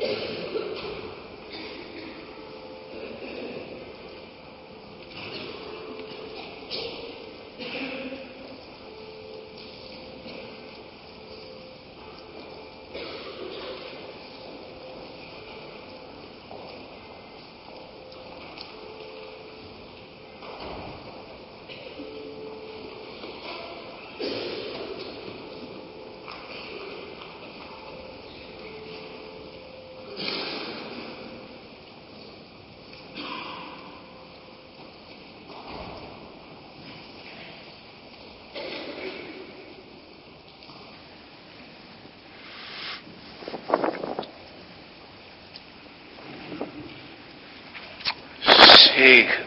Zegen.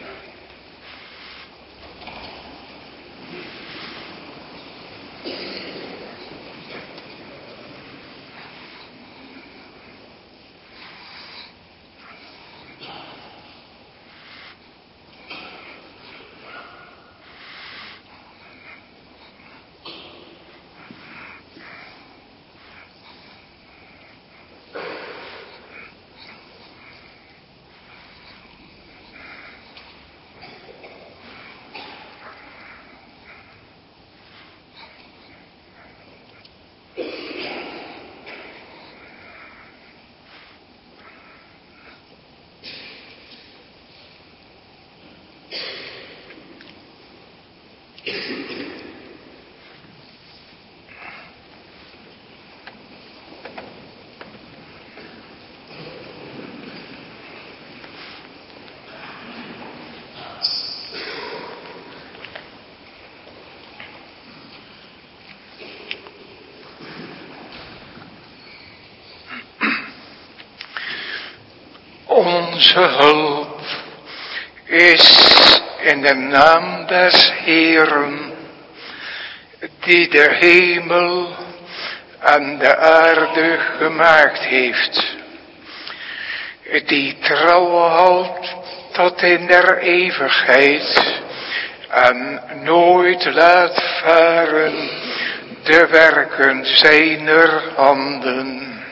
Onze hulp is in de naam des Heeren, die de hemel en de aarde gemaakt heeft, die trouw houdt tot in der eeuwigheid en nooit laat varen de werken zijner handen.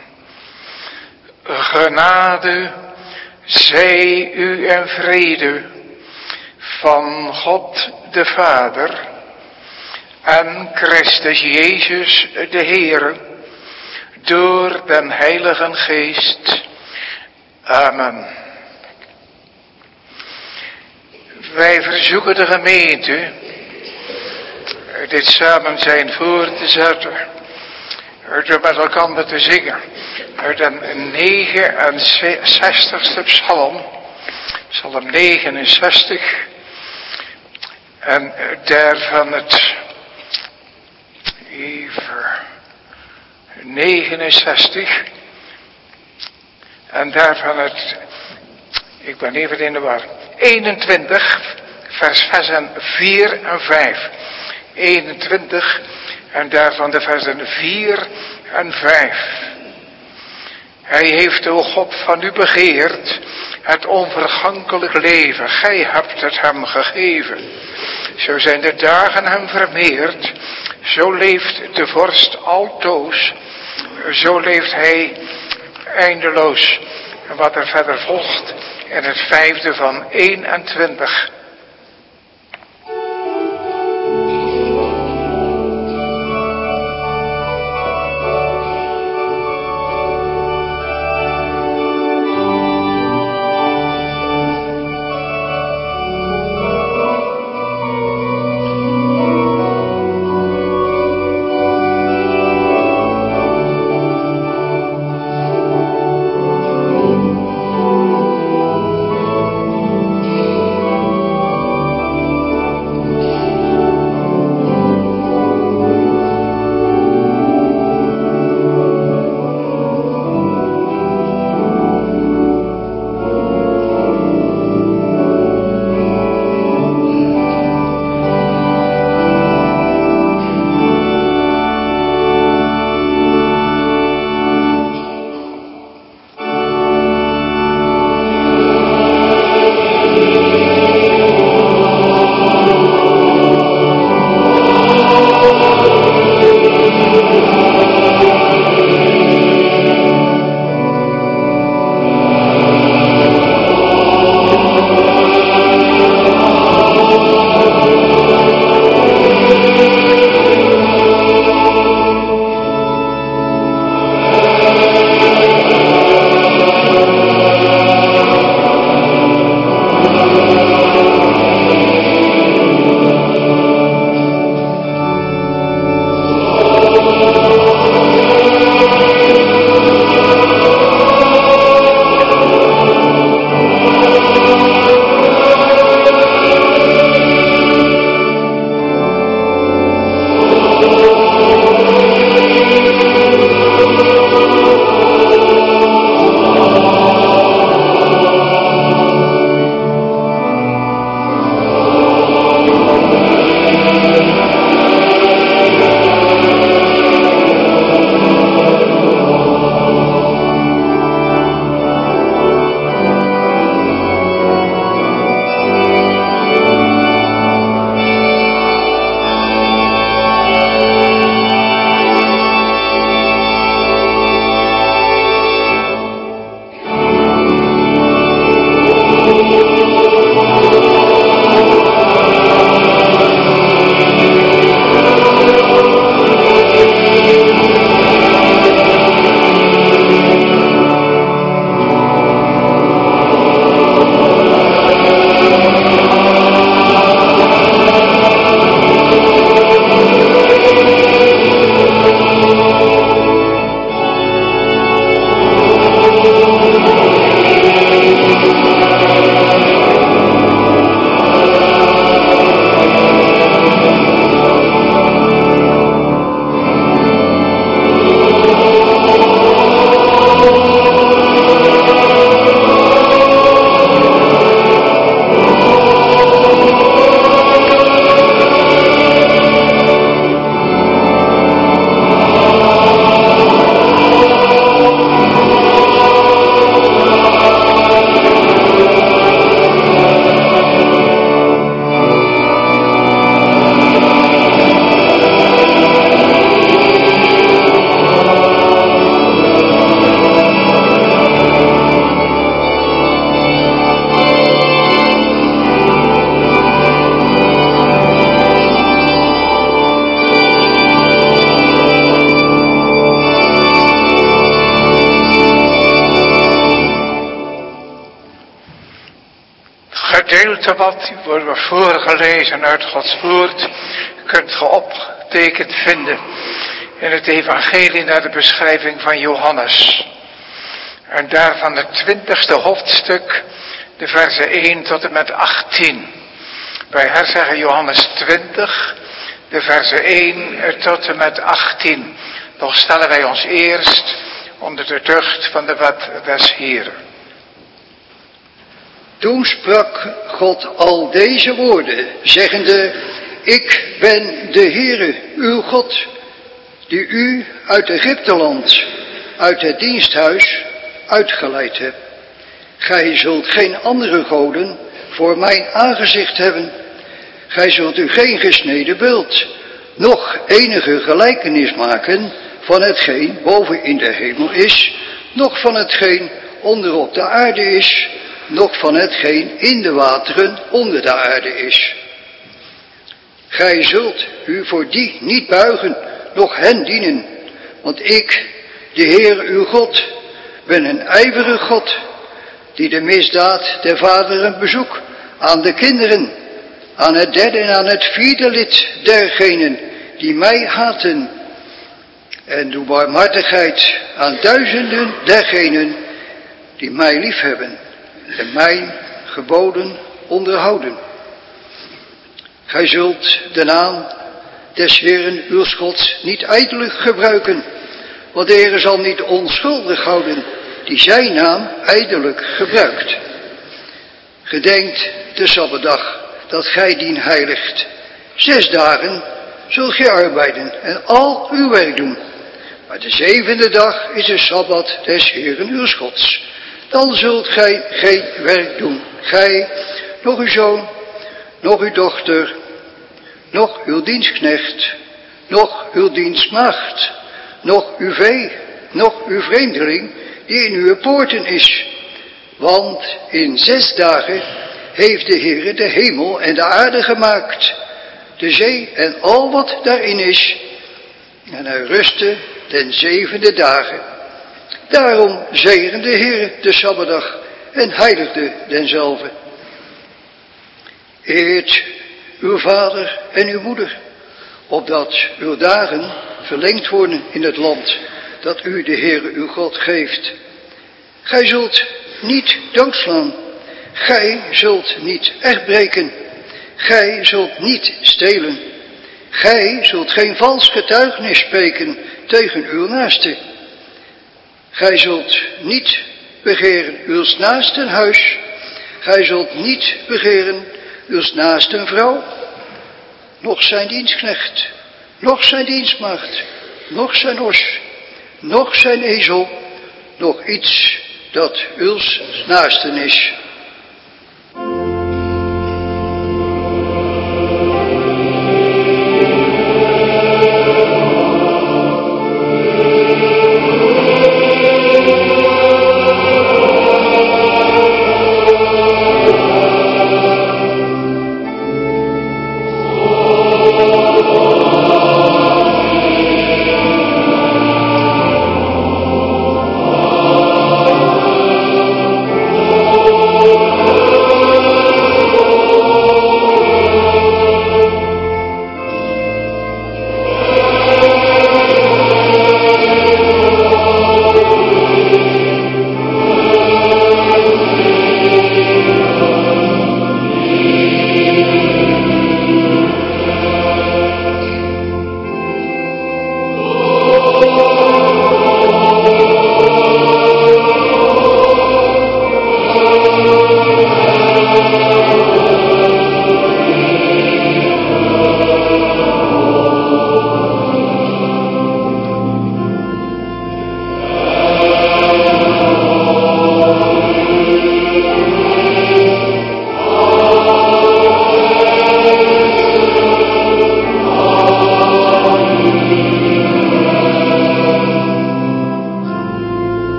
Genade zij u en vrede van God de Vader en Christus Jezus de Heere door den Heiligen Geest. Amen. Wij verzoeken de gemeente dit samen zijn voor te zetten, door met elkaar te zingen uit de 69ste psalm, psalm 69, en daarvan het 69, en daarvan het, ik ben even in de war, 21, versen 4 en 5. 21 en daarvan de versen 4 en 5. Hij heeft, o God, van u begeerd het onvergankelijk leven. Gij hebt het hem gegeven. Zo zijn de dagen hem vermeerd. Zo leeft de vorst altoos. Zo leeft hij eindeloos. En wat er verder volgt in het 5e van 21. gedeelte wat wordt we voorgelezen uit Gods woord, kunt ge opgetekend vinden in het evangelie naar de beschrijving van Johannes. En daarvan het 20e hoofdstuk, de versen 1 tot en met 18. Wij herzeggen Johannes 20, de versen 1 tot en met 18. Toch stellen wij ons eerst onder de tucht van de wet des Heeren. Toen sprak God al deze woorden, zeggende: Ik ben de Heere, uw God, die u uit Egypteland, uit het diensthuis, uitgeleid heb. Gij zult geen andere goden voor mijn aangezicht hebben. Gij zult u geen gesneden beeld, noch enige gelijkenis maken van hetgeen boven in de hemel is, noch van hetgeen onder op de aarde is, noch van hetgeen in de wateren onder de aarde is. Gij zult u voor die niet buigen, noch hen dienen, want ik, de Heer uw God, ben een ijverige God, die de misdaad der vaderen bezoekt aan de kinderen, aan het derde en aan het vierde lid dergenen die mij haten, en doe barmhartigheid aan duizenden dergenen die mij liefhebben en mijn geboden onderhouden. Gij zult de naam des Heeren uw Gods niet ijdelijk gebruiken, want de Heer zal niet onschuldig houden die zijn naam ijdelijk gebruikt. Gedenkt de Sabbatdag, dat gij dien heiligt. 6 dagen zult gij arbeiden en al uw werk doen. Maar de 7e dag is de Sabbat des Heeren uw Gods. Dan zult gij geen werk doen. Gij, nog uw zoon, nog uw dochter, nog uw dienstknecht, nog uw dienstmaagd, nog uw vee, nog uw vreemdeling die in uw poorten is. Want in 6 dagen heeft de Heere de hemel en de aarde gemaakt, de zee en al wat daarin is. En hij rustte den 7e dagen. Daarom zegende de Heere de Sabbatdag en heiligde denzelve. Eert uw vader en uw moeder, opdat uw dagen verlengd worden in het land dat u de Heere uw God geeft. Gij zult niet doodslaan, gij zult niet echtbreken, gij zult niet stelen, gij zult geen vals getuigenis spreken tegen uw naaste. Gij zult niet begeren uw naasten huis, gij zult niet begeren uw naasten vrouw, noch zijn dienstknecht, noch zijn dienstmaagd, noch zijn os, noch zijn ezel, noch iets dat uws naasten is.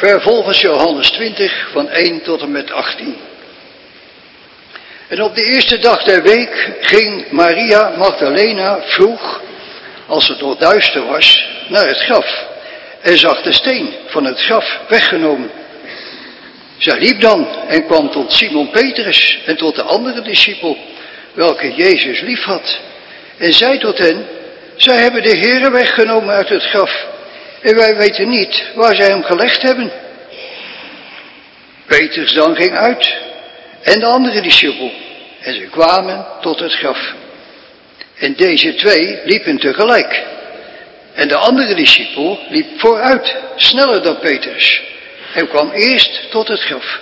Vervolgens Johannes 20 van 1 tot en met 18. En op de eerste dag der week ging Maria Magdalena vroeg, als het nog duister was, naar het graf en zag de steen van het graf weggenomen. Zij liep dan en kwam tot Simon Petrus en tot de andere discipel, welke Jezus lief had, en zei tot hen: zij hebben de Heere weggenomen uit het graf, en wij weten niet waar zij hem gelegd hebben. Petrus dan ging uit en de andere discipel, en ze kwamen tot het graf. En deze twee liepen tegelijk. En de andere discipel liep vooruit, sneller dan Petrus, en kwam eerst tot het graf.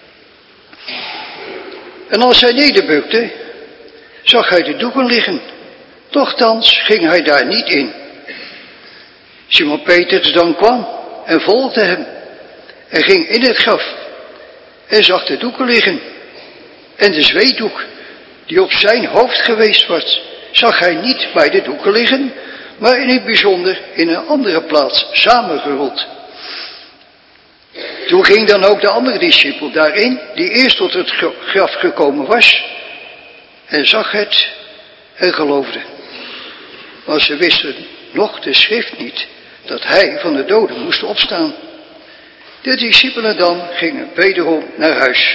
En als hij nederbukte, zag hij de doeken liggen. Nochtans ging hij daar niet in. Simon Petrus dan kwam en volgde hem, en ging in het graf, en zag de doeken liggen. En de zweetdoek, die op zijn hoofd geweest was, zag hij niet bij de doeken liggen, maar in het bijzonder in een andere plaats samengerold. Toen ging dan ook de andere discipel daarin, die eerst tot het graf gekomen was, en zag het en geloofde. Maar ze wisten nog de schrift niet, dat hij van de doden moest opstaan. De discipelen dan gingen wederom naar huis.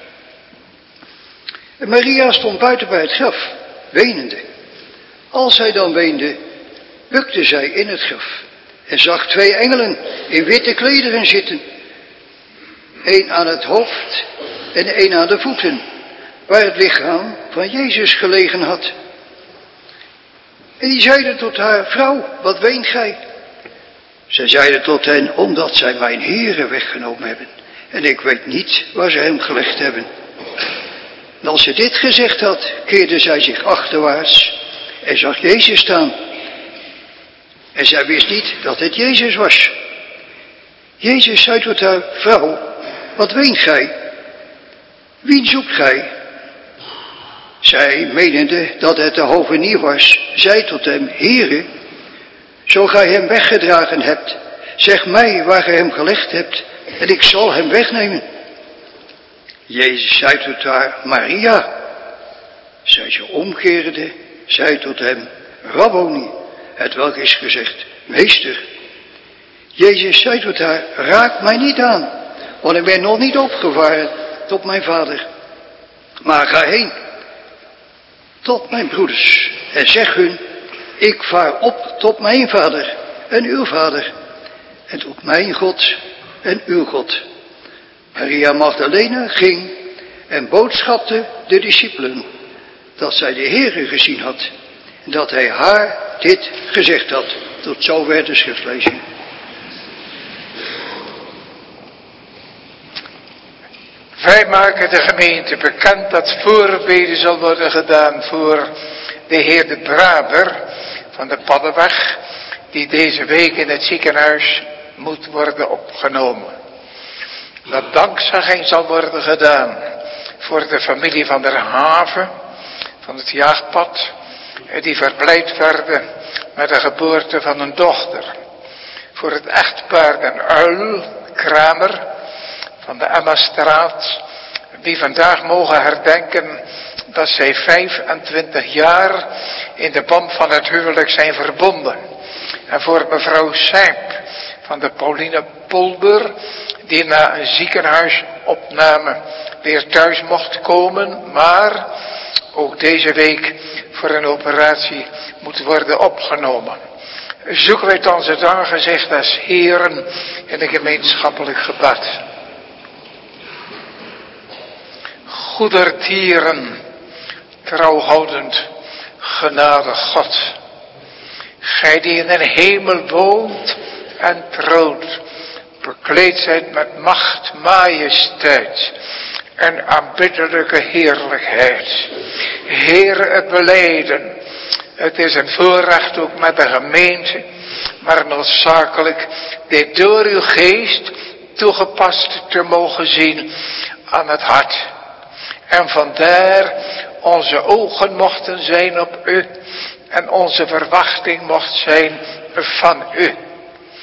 En Maria stond buiten bij het graf, wenende. Als zij dan weende, bukte zij in het graf en zag twee engelen in witte klederen zitten. Eén aan het hoofd en één aan de voeten, waar het lichaam van Jezus gelegen had. En die zeiden tot haar: vrouw, wat weent gij? Zij zeiden tot hen: omdat zij mijn Heere weggenomen hebben, en ik weet niet waar ze hem gelegd hebben. En als ze dit gezegd had, keerde zij zich achterwaarts en zag Jezus staan. En zij wist niet dat het Jezus was. Jezus zei tot haar: vrouw, wat weent gij? Wien zoekt gij? Zij, menende dat het de hovenier was, zei tot hem: Heere, zo gij hem weggedragen hebt, zeg mij waar gij hem gelegd hebt, en ik zal hem wegnemen. Jezus zei tot haar: Maria. Zij zich omkeerde, zei tot hem: Rabboni, hetwelk is gezegd: Meester. Jezus zei tot haar: raak mij niet aan, want ik ben nog niet opgevaren tot mijn vader. Maar ga heen tot mijn broeders en zeg hun: ik vaar op tot mijn vader en uw vader, en tot mijn God en uw God. Maria Magdalena ging en boodschapte de discipelen dat zij de Heere gezien had en dat hij haar dit gezegd had. Tot zover de schriftlezing. Wij maken de gemeente bekend dat voorbeden zal worden gedaan voor de heer De Braber van de Paddenweg, die deze week in het ziekenhuis moet worden opgenomen. Dat dankzegging zal worden gedaan voor de familie van der Haven, van het jaagpad, die verblijd werden met de geboorte van een dochter. Voor het echtpaar Den Uil, Kramer, van de Emmastraat, die vandaag mogen herdenken dat zij 25 jaar in de band van het huwelijk zijn verbonden. En voor mevrouw Sijp van de Pauline Polder, die na een ziekenhuisopname weer thuis mocht komen, maar ook deze week voor een operatie moet worden opgenomen. Zoeken wij thans het aangezicht des Heeren in een gemeenschappelijk gebed. Goedertieren, trouwhoudend, genadig God. Gij die in de hemel woont en troont, bekleed zijt met macht, majesteit en aanbiddelijke heerlijkheid. Heere, het belijden. Het is een voorrecht ook met de gemeente, maar noodzakelijk dit door uw geest toegepast te mogen zien aan het hart. En vandaar onze ogen mochten zijn op u en onze verwachting mocht zijn van u.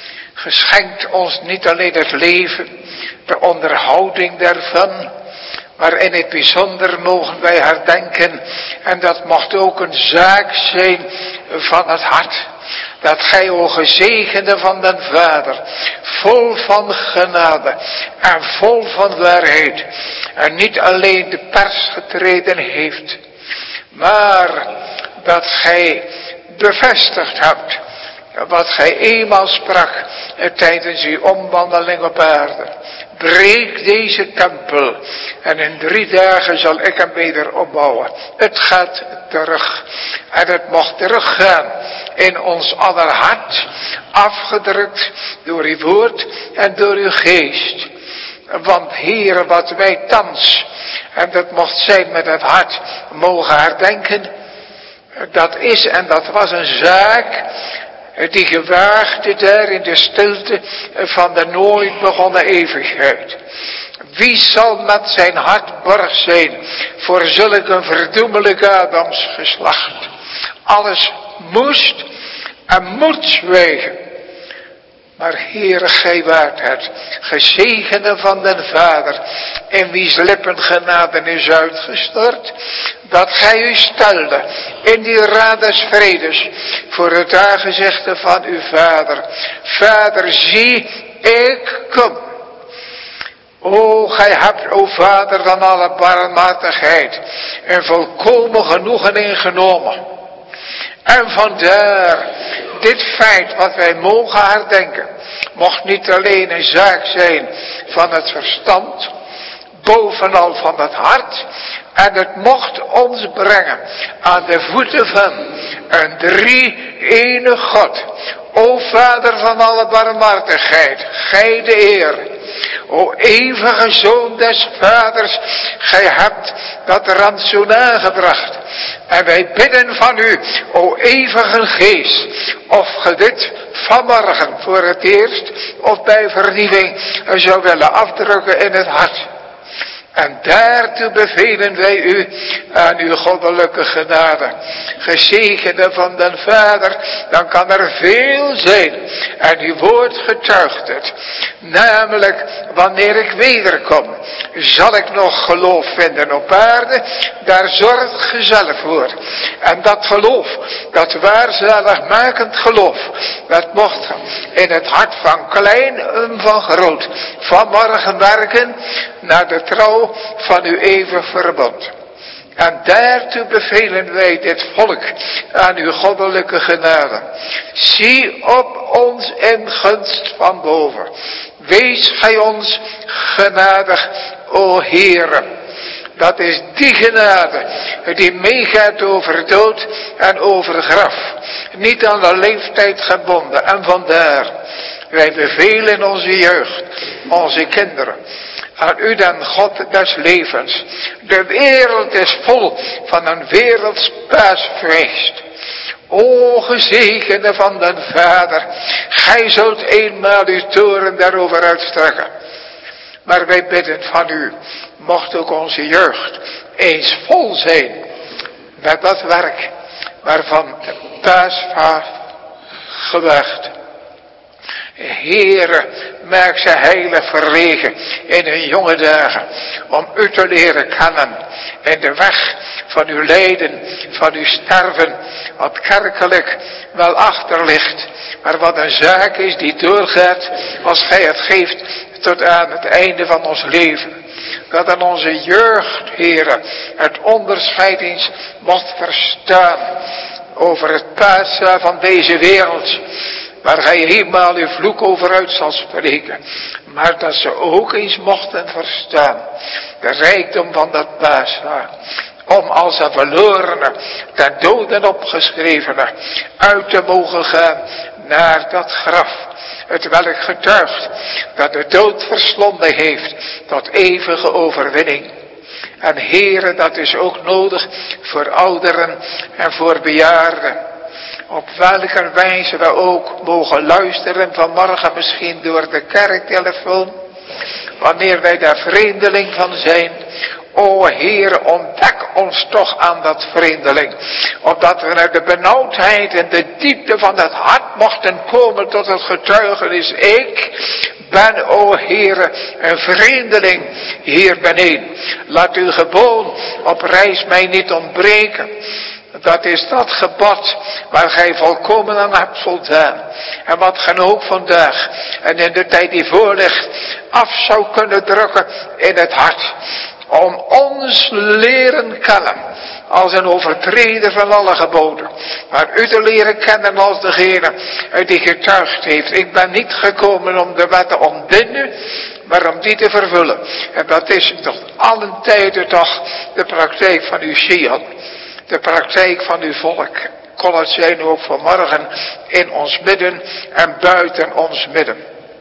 Geschenkt ons niet alleen het leven, de onderhouding daarvan, maar in het bijzonder mogen wij herdenken, en dat mocht ook een zaak zijn van het hart, dat gij, o gezegende van den Vader, vol van genade en vol van waarheid, en niet alleen de pers getreden heeft, maar dat gij bevestigd hebt wat gij eenmaal sprak tijdens uw omwandeling op aarde. Breek deze tempel en in 3 dagen zal ik hem weder opbouwen. Het gaat terug en het mocht teruggaan in ons aller hart, afgedrukt door uw woord en door uw geest. Want Heere, wat wij thans, en dat mocht zijn met het hart, mogen herdenken, dat is en dat was een zaak die gewaagde daar in de stilte van de nooit begonnen eeuwigheid. Wie zal met zijn hart borg zijn voor zulk een verdoemelijk Adams geslacht? Alles moest en moet zwijgen. Maar Heere, gij waart het, gezegende van den Vader, in wiens lippen genade is uitgestort, dat gij u stelde in die raad des vredes voor het aangezichte van uw Vader. Vader, zie, ik kom. O, gij hebt, o Vader, dan alle barmhartigheid en volkomen genoegen ingenomen. En vandaar, dit feit wat wij mogen herdenken, mocht niet alleen een zaak zijn van het verstand, bovenal van het hart, en het mocht ons brengen aan de voeten van een drie-ene God. O Vader van alle barmhartigheid, gij de eer. O eeuwige Zoon des Vaders, gij hebt dat rantsoen aangebracht. En wij bidden van u, o eeuwige Geest, of ge dit vanmorgen voor het eerst of bij vernieuwing zou willen afdrukken in het hart. En daartoe bevelen wij u aan uw goddelijke genade. Gezegende van den Vader, dan kan er veel zijn. En uw woord getuigt het. Namelijk, wanneer ik wederkom, zal ik nog geloof vinden op aarde. Daar zorgt ge zelf voor. En dat geloof, dat waarzaligmakend geloof, dat mocht in het hart van klein en van groot vanmorgen werken naar de trouw van uw eeuwig verbond. En daartoe bevelen wij dit volk aan uw goddelijke genade. Zie op ons in gunst van boven. Wees gij ons genadig, o Heere. Dat is die genade die meegaat over dood en over graf. Niet aan de leeftijd gebonden. En vandaar, wij bevelen onze jeugd, onze kinderen, aan u den God des levens. De wereld is vol van een werelds paasfeest. O gezegende van den Vader, gij zult eenmaal uw toren daarover uitstrekken. Maar wij bidden van u, mocht ook onze jeugd eens vol zijn met dat werk waarvan de paasvaart gewaagd. Heere, maak ze heilig verregen in hun jonge dagen, om u te leren kennen in de weg van uw lijden, van uw sterven, wat kerkelijk wel achter ligt, maar wat een zaak is die doorgaat als gij het geeft tot aan het einde van ons leven. Dat aan onze jeugd, Heere, het onderscheid eens mocht verstaan over het paasa van deze wereld, waar gij eenmaal uw vloek over uit zal spreken. Maar dat ze ook eens mochten verstaan de rijkdom van dat paasa. Om als een verlorene, ten doden opgeschrevene, uit te mogen gaan naar dat graf. Het welk getuigt dat de dood verslonden heeft tot eeuwige overwinning. En Heere, dat is ook nodig voor ouderen en voor bejaarden. Op welke wijze we ook mogen luisteren vanmorgen misschien door de kerktelefoon. Wanneer wij daar vreemdeling van zijn. O Heere, ontdek ons toch aan dat vreemdeling. Opdat we naar de benauwdheid en de diepte van het hart mochten komen tot het getuigenis. Ik ben, o Heere, een vreemdeling hier beneden. Laat uw geboon op reis mij niet ontbreken. Dat is dat gebod waar gij volkomen aan hebt voldaan. En wat gij ook vandaag en in de tijd die voor ligt af zou kunnen drukken in het hart. Om ons leren kennen als een overtreder van alle geboden. Maar u te leren kennen als degene die getuigd heeft. Ik ben niet gekomen om de wet te ontbinden, maar om die te vervullen. En dat is tot allen tijden toch de praktijk van uw Sion. De praktijk van uw volk. Kon het zijn ook vanmorgen in ons midden en buiten ons midden.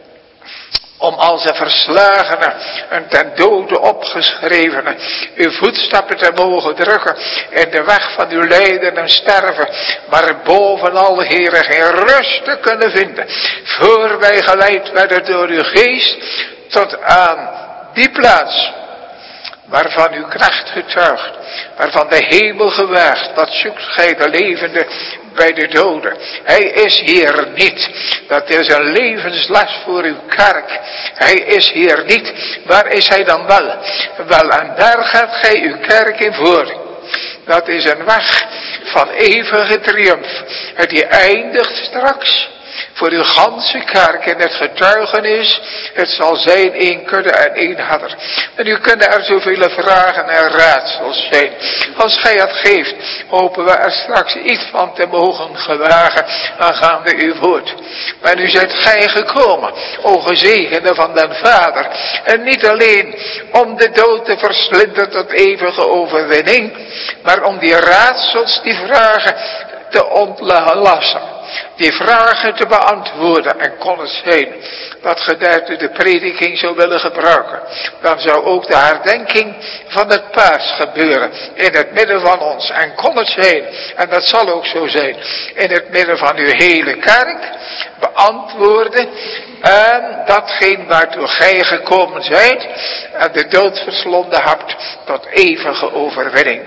Om als een verslagene en ten dode opgeschrevene uw voetstappen te mogen drukken in de weg van uw lijden en sterven, maar bovenal, Heere, geen rust te kunnen vinden, voor wij geleid werden door uw geest tot aan die plaats waarvan uw kracht getuigt, waarvan de hemel gewaagt, wat zoekt gij de levende bij de doden. Hij is hier niet. Dat is een levensles voor uw kerk. Hij is hier niet. Waar is hij dan wel? Wel, en daar gaat gij uw kerk in voor. Dat is een weg van eeuwige triomf. En die eindigt straks voor uw ganse kerk in het getuigenis. Het zal zijn één kudde en één hadder. En u kunnen er zoveel vragen en raadsels zijn. Als gij het geeft, hopen we er straks iets van te mogen gewagen aangaande uw woord. Maar nu zijt gij gekomen, o gezegende van den Vader. En niet alleen om de dood te verslinden tot eeuwige overwinning, maar om die raadsels, die vragen te ontlasten. Die vragen te beantwoorden. En kon het zijn dat ge daartoe de prediking zou willen gebruiken. Dan zou ook de herdenking van het paas gebeuren. In het midden van ons. En kon het zijn. En dat zal ook zo zijn. In het midden van uw hele kerk. Beantwoorden. En datgene waartoe gij gekomen zijt. En de dood verslonden hebt. Tot eeuwige overwinning.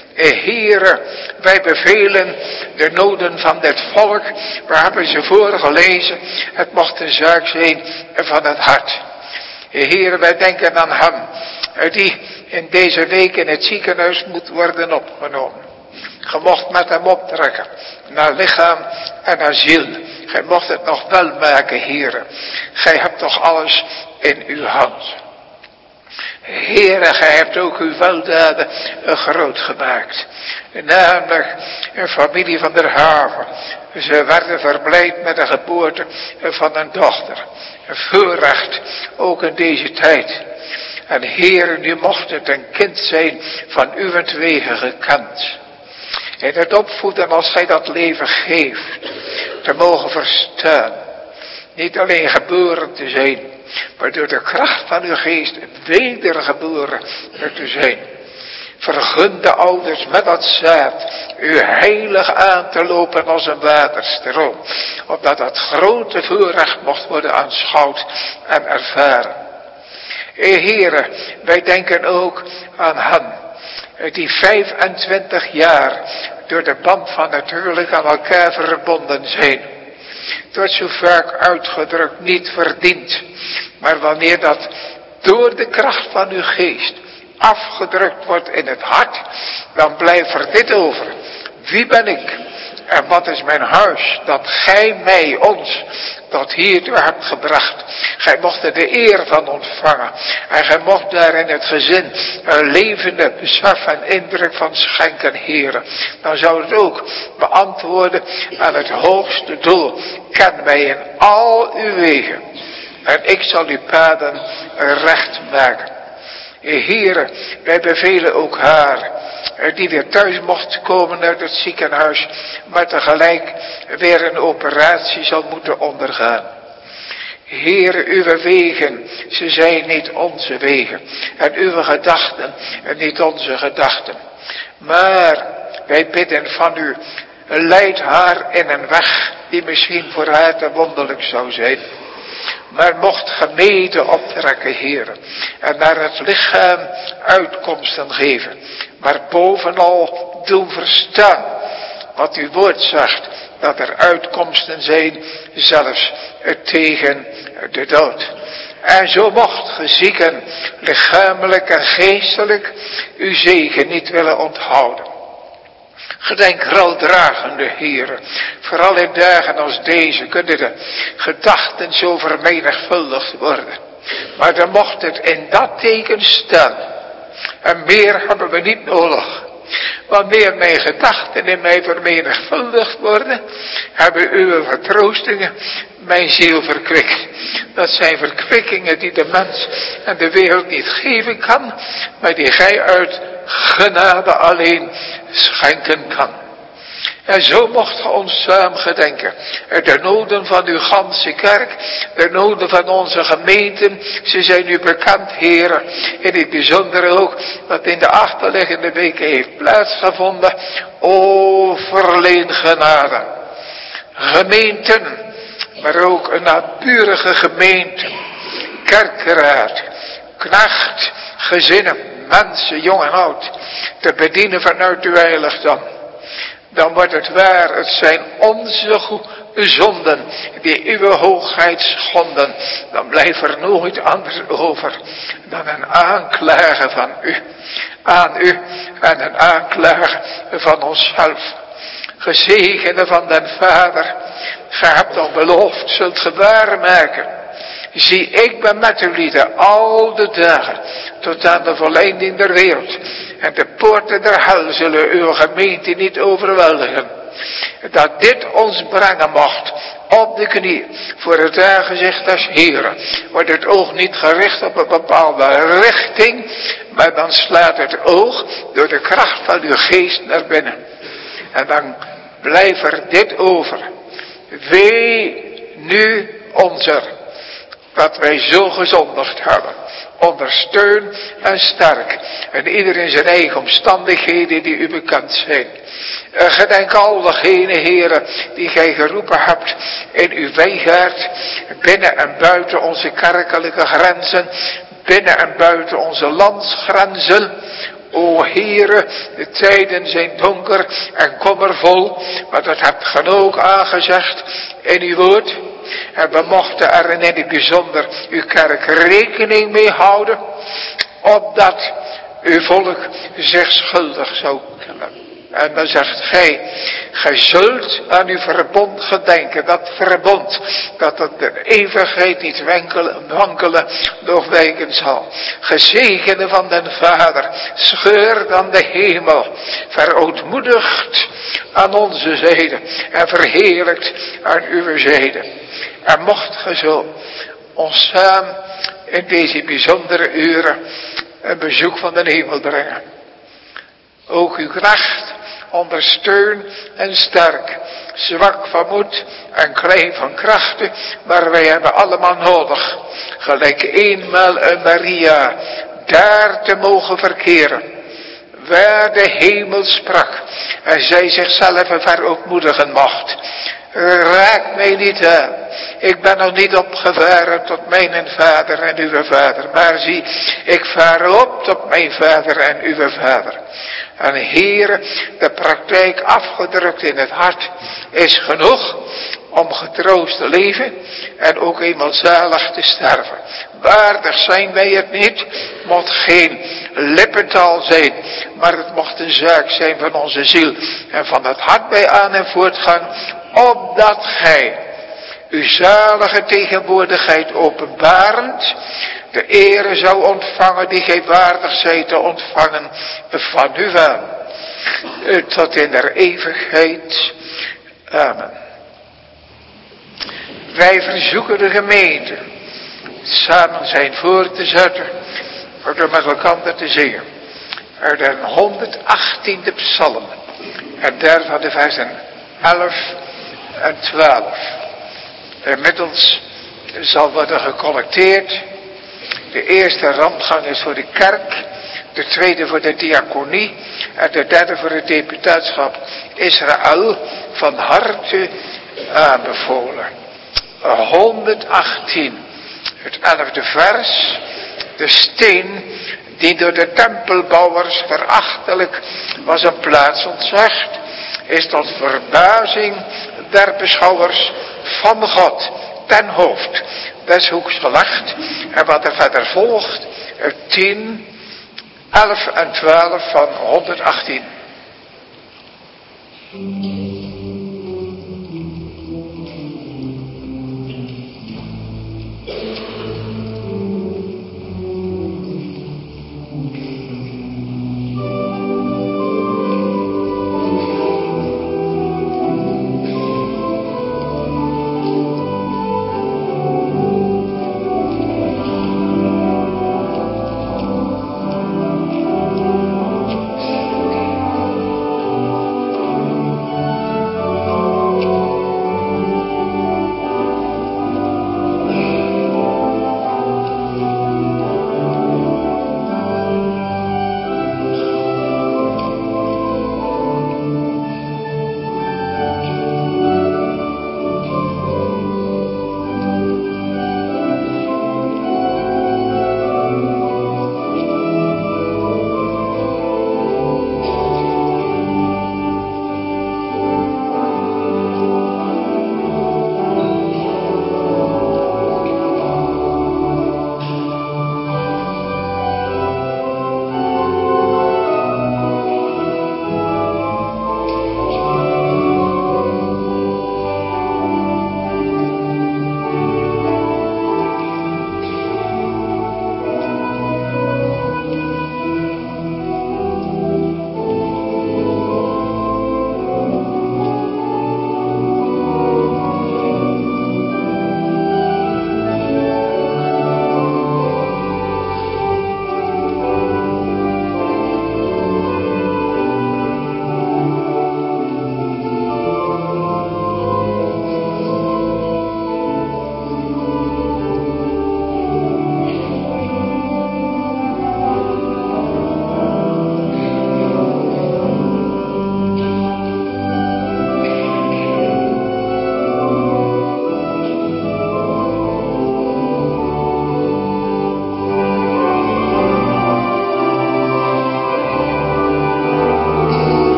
Heere, wij bevelen de noden van dit volk. We hebben ze voorgelezen. Het mocht een zaak zijn van het hart. Heere, wij denken aan hem die in deze week in het ziekenhuis moet worden opgenomen. Ge mocht met hem optrekken naar lichaam en naar ziel. Gij mocht het nog wel maken, Heere. Gij hebt toch alles in uw hand. Heere, gij hebt ook uw weldaden groot gemaakt. Namelijk een familie van der Haven. Ze werden verblijd met de geboorte van een dochter. Een voorrecht, ook in deze tijd. En Heere, nu mocht het een kind zijn van uwentwege gekend. In het opvoeden als gij dat leven geeft, te mogen verstaan. Niet alleen geboren te zijn, maar door de kracht van uw geest wedergeboren te zijn. Vergun de ouders met dat zaad u heilig aan te lopen als een waterstroom. Opdat dat grote voorrecht mocht worden aanschouwd en ervaren. Heere, wij denken ook aan hen die 25 jaar door de band van het huwelijk aan elkaar verbonden zijn. Het wordt zo vaak uitgedrukt, niet verdiend. Maar wanneer dat door de kracht van uw geest afgedrukt wordt in het hart, dan blijft er dit over. Wie ben ik? En wat is mijn huis? Dat gij mij, ons, tot hiertoe hebt gebracht. Gij mocht er de eer van ontvangen. En gij mocht daar in het gezin een levende besef en indruk van schenken, Heere. Dan zou het ook beantwoorden aan het hoogste doel. Ken mij in al uw wegen. En ik zal uw paden recht maken. Heere, wij bevelen ook haar, die weer thuis mocht komen uit het ziekenhuis, maar tegelijk weer een operatie zal moeten ondergaan. Heere, uw wegen, ze zijn niet onze wegen. En uw gedachten, niet onze gedachten. Maar wij bidden van u, leid haar in een weg die misschien voor haar te wonderlijk zou zijn. maar mocht gemeten optrekken, Heere, en naar het lichaam uitkomsten geven, maar bovenal doen verstaan wat uw woord zegt, dat er uitkomsten zijn, zelfs tegen de dood. En zo mocht ge zieken, lichamelijk en geestelijk, uw zegen niet willen onthouden. Gedenk rouwdragende, Heere, vooral in dagen als deze kunnen de gedachten zo vermenigvuldigd worden. Maar dan mocht het in dat teken staan. En meer hebben we niet nodig. Wanneer mijn gedachten in mij vermenigvuldigd worden, hebben uw vertroostingen mijn ziel verkwikt. Dat zijn verkwikkingen die de mens en de wereld niet geven kan, maar die gij uit genade alleen schenken kan. En zo mocht ge ons samen gedenken. De noden van uw ganse kerk, de noden van onze gemeenten, ze zijn u bekend, Heere. In het bijzonder ook wat in de achterliggende weken heeft plaatsgevonden. O, verleen genade. Gemeenten, maar ook een naburige gemeente, kerkraad, knecht, gezinnen, mensen, jong en oud, te bedienen vanuit uw heiligdom. Dan wordt het waar, het zijn onze zonden die uw hoogheid schonden. Dan blijft er nooit anders over dan een aanklagen van u, aan u en een aanklagen van onszelf. Gezegende van den Vader, ge hebt al beloofd, zult ge waarmaken. Zie, ik ben met u lieden al de dagen, tot aan de volleinding der wereld. En de poorten der hel zullen uw gemeente niet overweldigen. Dat dit ons brengen mocht op de knie voor het aangezicht des Heeren. Wordt het oog niet gericht op een bepaalde richting, maar dan slaat het oog door de kracht van uw geest naar binnen. En dan blijft er dit over. Wee nu onzer, dat wij zo gezondigd hebben. Ondersteun en sterk. En ieder in zijn eigen omstandigheden die u bekend zijn. Gedenk al degenen, Heere, die gij geroepen hebt in uw wijngaard. Binnen en buiten onze kerkelijke grenzen. Binnen en buiten onze landsgrenzen. O Heere, de tijden zijn donker en kommervol. Maar dat hebt gij ook aangezegd in uw woord. En we mochten er in het bijzonder uw kerk rekening mee houden, opdat uw volk zich schuldig zou kennen. En dan zegt gij zult aan uw verbond gedenken, dat verbond, dat het de eeuwigheid niet wankelen, nog wijken zal. Gezegende van den Vader, scheur dan de hemel, verootmoedigd aan onze zijde en verheerlijkt aan uw zijde. En mocht ge zo ons samen in deze bijzondere uren een bezoek van de hemel brengen. Ook uw kracht, ondersteun en sterk, zwak van moed en klein van krachten, maar wij hebben allemaal nodig, gelijk eenmaal een Maria, daar te mogen verkeren, waar de hemel sprak en zij zichzelf verootmoedigen mocht. Raak mij niet aan. Ik ben nog niet opgevaren tot mijn vader en uw vader. Maar zie, ik vaar op tot mijn vader en uw vader. En Heere, de praktijk afgedrukt in het hart is genoeg om getroost te leven en ook eenmaal zalig te sterven. Waardig zijn wij het niet, mocht geen lippentaal zijn, maar het mocht een zaak zijn van onze ziel en van het hart bij aan en voortgang, opdat gij uw zalige tegenwoordigheid openbarend de ere zou ontvangen die gij waardig zijt te ontvangen van uw aan. Tot in der eeuwigheid. Amen. Wij verzoeken de gemeente samen zijn voor te zetten, voor door met elkaar te zingen. Uit de 118e psalm en daarvan de versen 11 en 12. Inmiddels zal worden gecollecteerd. De eerste randgang is voor de kerk, de tweede voor de diaconie en de derde voor het deputaatschap Israël, van harte aanbevolen. 118. Het 11e vers. De steen die door de tempelbouwers verachtelijk was een plaats ontzegd, is tot verbazing der beschouwers van God ten hoofd des hoeks gelegd. En wat er verder volgt, 10, 11 en 12 van 118.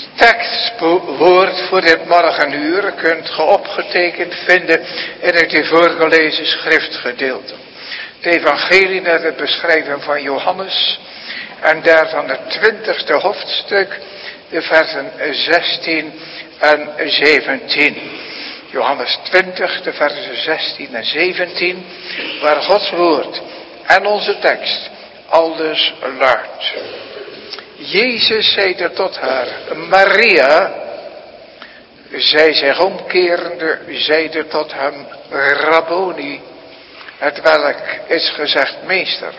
tekstwoord voor dit morgenuur kunt ge opgetekend vinden in het hier voorgelezen schriftgedeelte. Het evangelie naar de beschrijving van Johannes en daarvan het 20e hoofdstuk, de versen 16 en 17. Johannes 20, de versen 16 en 17, waar Gods woord en onze tekst aldus luidt. Jezus zeide tot haar, Maria. Zij zich omkerende, zeide tot hem, Rabboni, het welk is gezegd meester.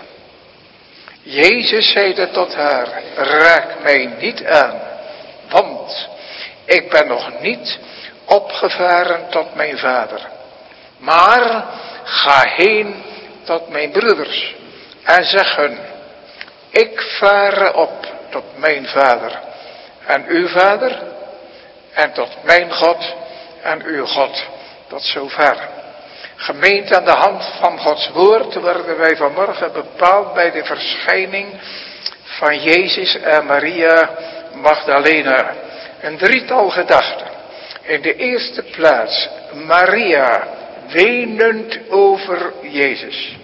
Jezus zeide tot haar, raak mij niet aan, want ik ben nog niet opgevaren tot mijn vader. Maar ga heen tot mijn broeders en zeg hun, ik vare op tot mijn vader en uw vader en tot mijn God en uw God tot zover. Gemeente aan de hand van Gods woord worden wij vanmorgen bepaald bij de verschijning van Jezus en Maria Magdalena. Een drietal gedachten. In de eerste plaats Maria wenend over Jezus.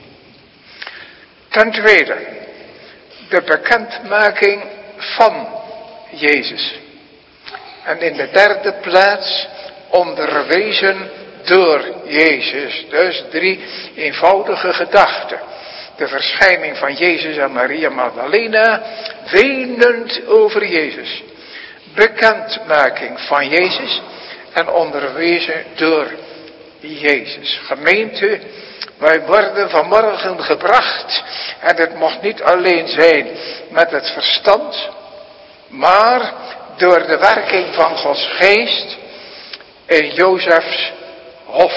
Ten tweede de bekendmaking van Jezus. En in de derde plaats onderwezen door Jezus. Dus 3 eenvoudige gedachten. De verschijning van Jezus aan Maria Magdalena, wenend over Jezus. Bekendmaking van Jezus en onderwezen door Jezus. Gemeente, wij worden vanmorgen gebracht en het mocht niet alleen zijn met het verstand, maar door de werking van Gods geest in Jozefs hof.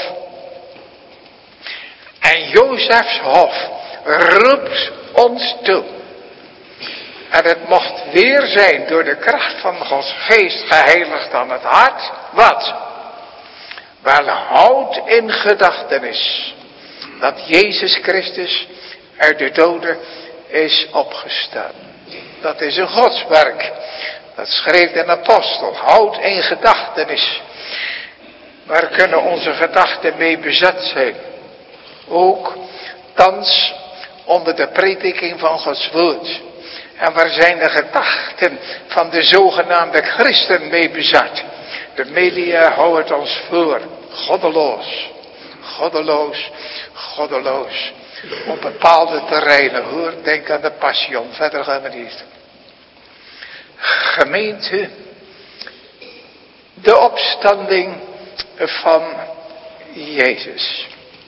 En Jozefs hof roept ons toe. En het mocht weer zijn door de kracht van Gods geest geheiligd aan het hart. Wat? Wel houdt in gedachtenis dat Jezus Christus uit de doden is opgestaan. Dat is een Godswerk. Dat schreef de apostel. Houd in gedachtenis. Waar kunnen onze gedachten mee bezet zijn? Ook thans onder de prediking van Gods woord. En waar zijn de gedachten van de zogenaamde christen mee bezet? De media houden het ons voor. Goddeloos. Goddeloos. Goddeloos. Op bepaalde terreinen hoor. Denk aan de Passion. Verder gaan we niet. Gemeente. De opstanding van Jezus.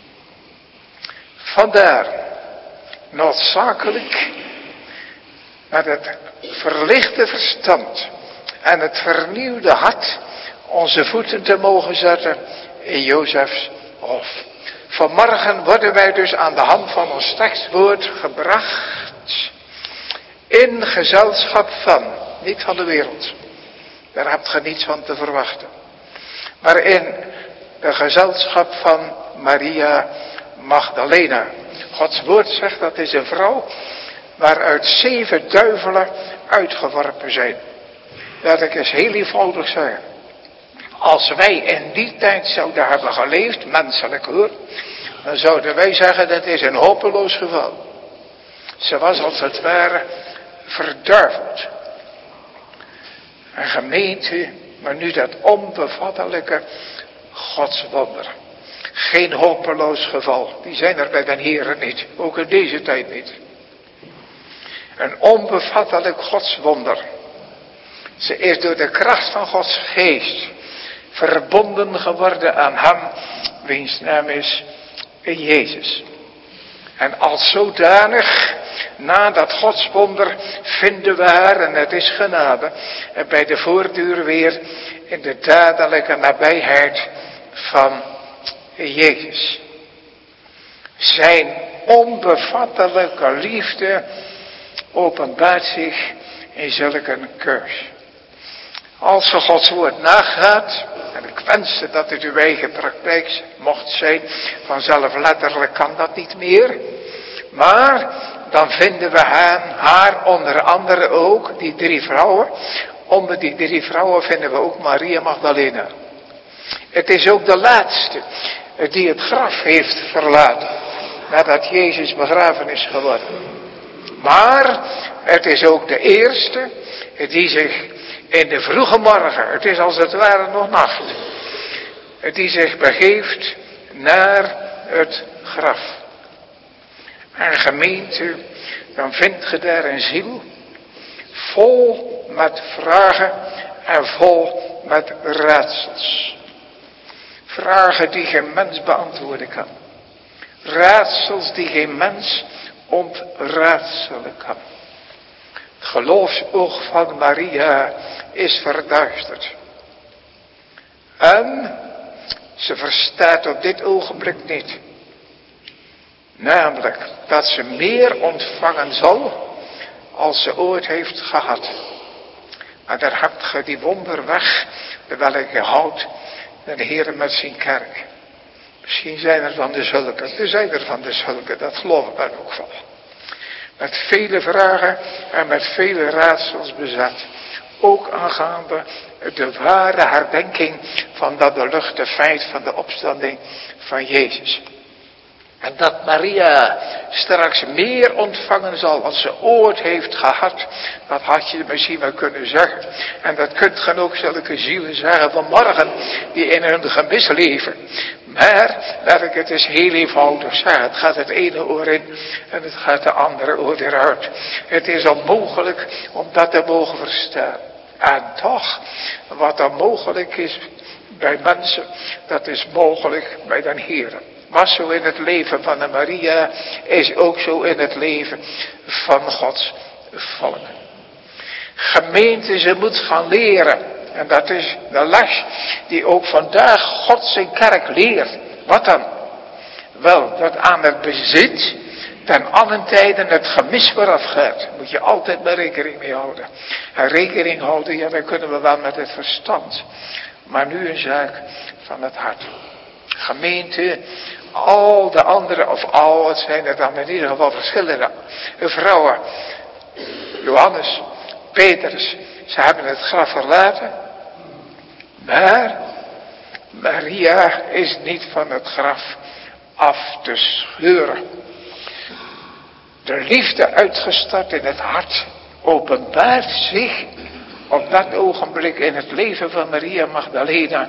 Vandaar noodzakelijk met het verlichte verstand en het vernieuwde hart onze voeten te mogen zetten in Jozefs hof. Vanmorgen worden wij dus aan de hand van ons tekstwoord gebracht in gezelschap van, niet van de wereld, daar hebt ge niets van te verwachten, maar in de gezelschap van Maria Magdalena. Gods woord zegt dat is een vrouw waaruit 7 duivelen uitgeworpen zijn. Laat ik eens heel eenvoudig zeggen. Als wij in die tijd zouden hebben geleefd, menselijk hoor, dan zouden wij zeggen dat is een hopeloos geval. Ze was als het ware verduiveld. Een gemeente, maar nu dat onbevattelijke godswonder. Geen hopeloos geval, die zijn er bij den Heere niet, ook in deze tijd niet. Een onbevattelijk godswonder. Ze is door de kracht van Gods geest verbonden geworden aan hem, wiens naam is Jezus. En als zodanig, na dat godswonder, vinden we haar, en het is genade, bij de voortduur weer in de dadelijke nabijheid van Jezus. Zijn onbevattelijke liefde openbaart zich in zulk een keus. Als je Gods woord nagaat, en ik wenste dat het uw eigen praktijk mocht zijn, vanzelf letterlijk kan dat niet meer, maar dan vinden we haar onder andere ook, die 3 vrouwen, Onder die 3 vrouwen vinden we ook Maria Magdalena. Het is ook de laatste die het graf heeft verlaten. Nadat Jezus begraven is geworden. Maar het is ook de eerste die zich in de vroege morgen, het is als het ware nog nacht, die zich begeeft naar het graf. En gemeente, dan vindt je daar een ziel vol met vragen en vol met raadsels. Vragen die geen mens beantwoorden kan. Raadsels die geen mens ontraadselen kan. Het geloofsoog van Maria is verduisterd. En ze verstaat op dit ogenblik niet. Namelijk dat ze meer ontvangen zal als ze ooit heeft gehad. Maar daar hakt ge die wonder weg, welke houdt de Heer met zijn kerk. Misschien zijn er van de zulke, er zijn er van de zulke, dat geloof ik dan ook wel. Met vele vragen en met vele raadsels bezet. Ook aangaande de ware herdenking van dat beluchte feit van de opstanding van Jezus. En dat Maria straks meer ontvangen zal als ze ooit heeft gehad. Dat had je misschien wel kunnen zeggen. En dat kunt gaan ook zulke zielen zeggen vanmorgen die in hun gemis leven. Maar, laat ik het eens heel eenvoudig zeggen. Het gaat het ene oor in en het gaat de andere oor eruit. Het is onmogelijk om dat te mogen verstaan. En toch, wat dan mogelijk is bij mensen, dat is mogelijk bij de Heer. Was zo in het leven van de Maria, is ook zo in het leven van Gods volk. Gemeente, ze moet gaan leren. En dat is de les die ook vandaag God zijn kerk leert. Wat dan? Wel, dat aan het bezit ten allen tijden het gemis vooraf gaat. Daar moet je altijd bij rekening mee houden. En rekening houden, ja, dan kunnen we wel met het verstand. Maar nu een zaak van het hart. Gemeente, al de andere, of al, het zijn er dan in ieder geval verschillende vrouwen. Johannes, Petrus, ze hebben het graf verlaten. Maar Maria is niet van het graf af te scheuren. De liefde uitgestort in het hart openbaart zich op dat ogenblik in het leven van Maria Magdalena.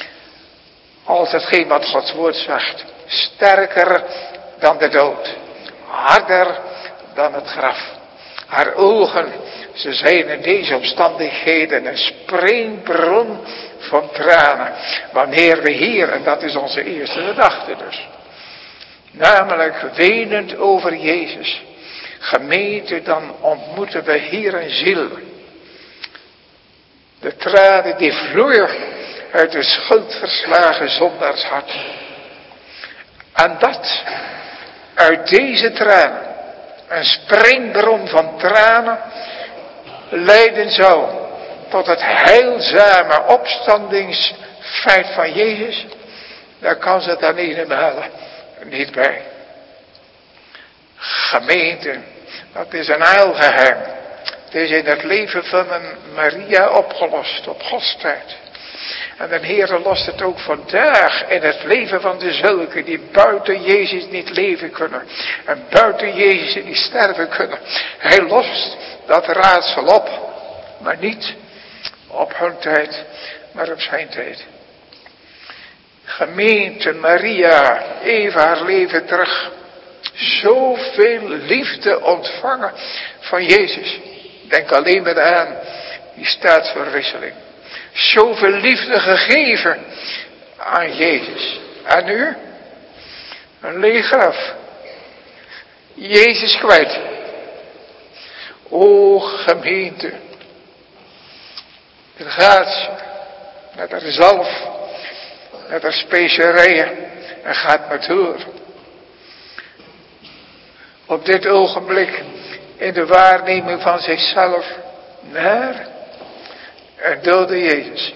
Als hetgeen wat Gods woord zegt. Sterker dan de dood. Harder dan het graf. Haar ogen, ze zijn in deze omstandigheden een springbron van tranen. Wanneer we hier, en dat is onze eerste gedachte dus. Namelijk wenend over Jezus. Gemeente, dan ontmoeten we hier een ziel. De tranen die vloeien uit de schuldverslagen zondaarshart. En dat uit deze tranen, een springbron van tranen, leiden zou tot het heilzame opstandingsfeit van Jezus, daar kan ze dan helemaal niet bij. Gemeente, dat is een heilgeheim. Het is in het leven van een Maria opgelost op Gods tijd. En de Heer lost het ook vandaag in het leven van de zulken die buiten Jezus niet leven kunnen. En buiten Jezus niet sterven kunnen. Hij lost dat raadsel op. Maar niet op hun tijd, maar op zijn tijd. Gemeente Maria, even haar leven terug. Zoveel liefde ontvangen van Jezus. Denk alleen maar aan die staatsverwisseling. Zoveel liefde gegeven aan Jezus. En nu? Een leeg graf. Jezus kwijt. O gemeente. Daar gaat ze. Met haar zalf. Met haar specerijen. En gaat maar door. Op dit ogenblik. In de waarneming van zichzelf. Naar een dode Jezus.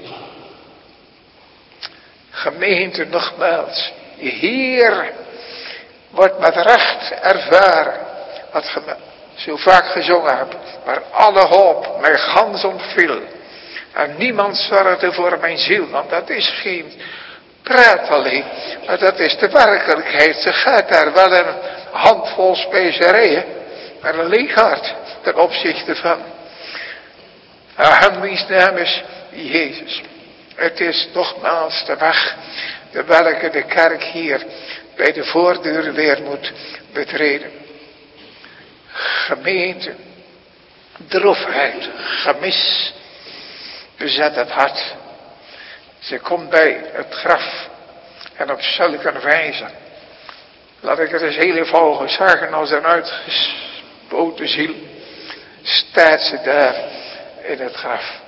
Gemeente nogmaals. De Heer wordt met recht ervaren. Wat je zo vaak gezongen hebt. Waar alle hoop mij gans ontviel. En niemand zorgde voor mijn ziel, want dat is geen praat alleen, maar dat is de werkelijkheid. Ze gaat daar wel een handvol specerijen, maar een leeg hart ten opzichte van hem wiens naam is Jezus. Het is nogmaals de weg, de welke de kerk hier bij de voordeur weer moet betreden. Gemeente, droefheid, gemis, bezet het hart. Ze komt bij het graf en op zulke wijze, laat ik het eens heel eenvoudig zeggen, als een uitgespoten ziel, staat ze daar in het graf.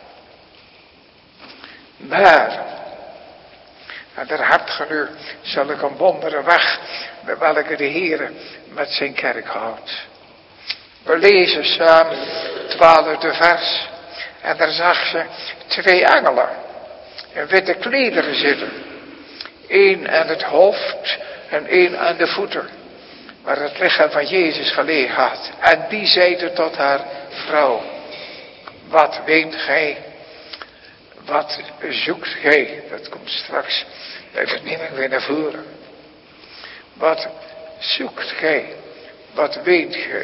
Maar, en daar hebt ge nu zulke een wondere weg, bij welke de Heere met zijn kerk houdt. We lezen samen 12e vers, en daar zag ze 2 engelen in witte klederen zitten. 1 aan het hoofd en 1 aan de voeten, waar het lichaam van Jezus gelegen had. En die zeiden tot haar: vrouw, wat weent gij? Wat zoekt gij? Dat komt straks bij de benoeming weer naar voren. Wat zoekt gij? Wat weent gij?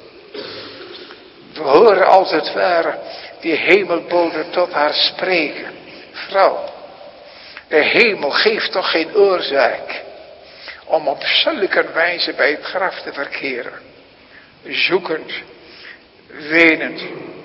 We horen als het ware die hemelbode tot haar spreken. Vrouw, de hemel geeft toch geen oorzaak om op zulke wijze bij het graf te verkeren. Zoekend, wenend.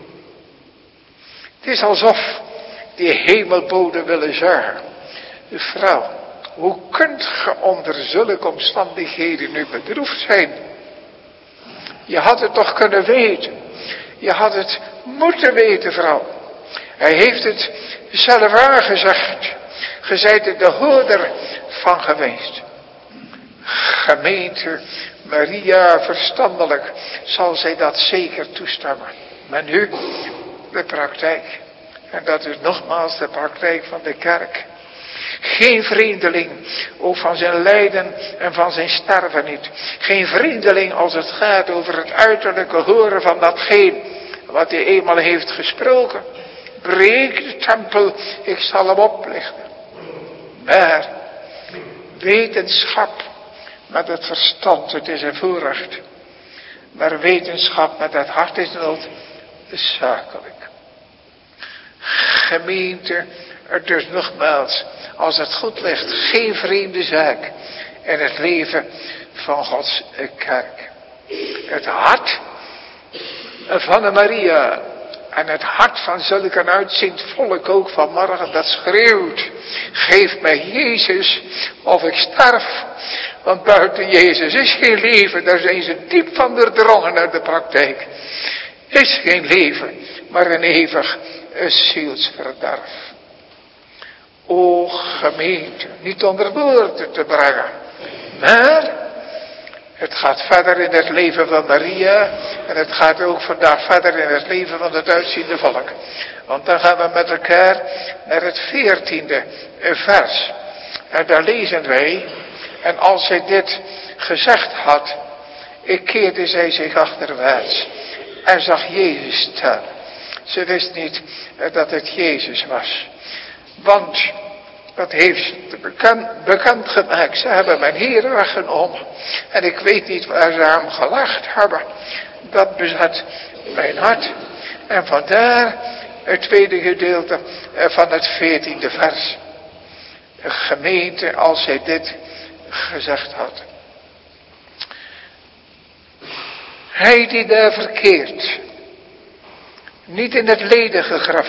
Het is alsof die hemelbode willen zeggen: vrouw, hoe kunt ge onder zulke omstandigheden nu bedroefd zijn? Je had het toch kunnen weten. Je had het moeten weten, vrouw. Hij heeft het zelf aangezegd. Ge zijt er de hoorder van geweest. Gemeente, Maria, verstandelijk zal zij dat zeker toestemmen. Maar nu de praktijk. En dat is nogmaals de praktijk van de kerk. Geen vreemdeling, ook van zijn lijden en van zijn sterven niet. Geen vreemdeling als het gaat over het uiterlijke horen van datgene wat hij eenmaal heeft gesproken. Breek de tempel, ik zal hem oplichten. Maar wetenschap met het verstand, het is een voorrecht. Maar wetenschap met het hart is noodzakelijk. Gemeente, er dus nogmaals, als het goed ligt, geen vreemde zaak in het leven van Gods kerk. Het hart van de Maria en het hart van zulk een uitziend volk ook vanmorgen, dat schreeuwt: geef mij Jezus of ik sterf. Want buiten Jezus is geen leven, daar zijn ze diep van doordrongen naar de praktijk. Is geen leven, maar een eeuwig zielsverderf. O gemeente, niet onder woorden te brengen, maar het gaat verder in het leven van Maria en het gaat ook vandaag verder in het leven van het uitziende volk. Want dan gaan we met elkaar naar het 14e vers. En daar lezen wij: en als zij dit gezegd had, ik keerde zij zich achterwaarts en zag Jezus staan. Ze wist niet dat het Jezus was. Want, dat heeft ze bekend gemaakt. Ze hebben mijn Heer weggenomen. En ik weet niet waar ze hem gelegd hebben. Dat bezet mijn hart. En vandaar het tweede gedeelte van het 14e vers. Gemeente, als zij dit gezegd had. Hij die daar verkeert, niet in het ledige graf,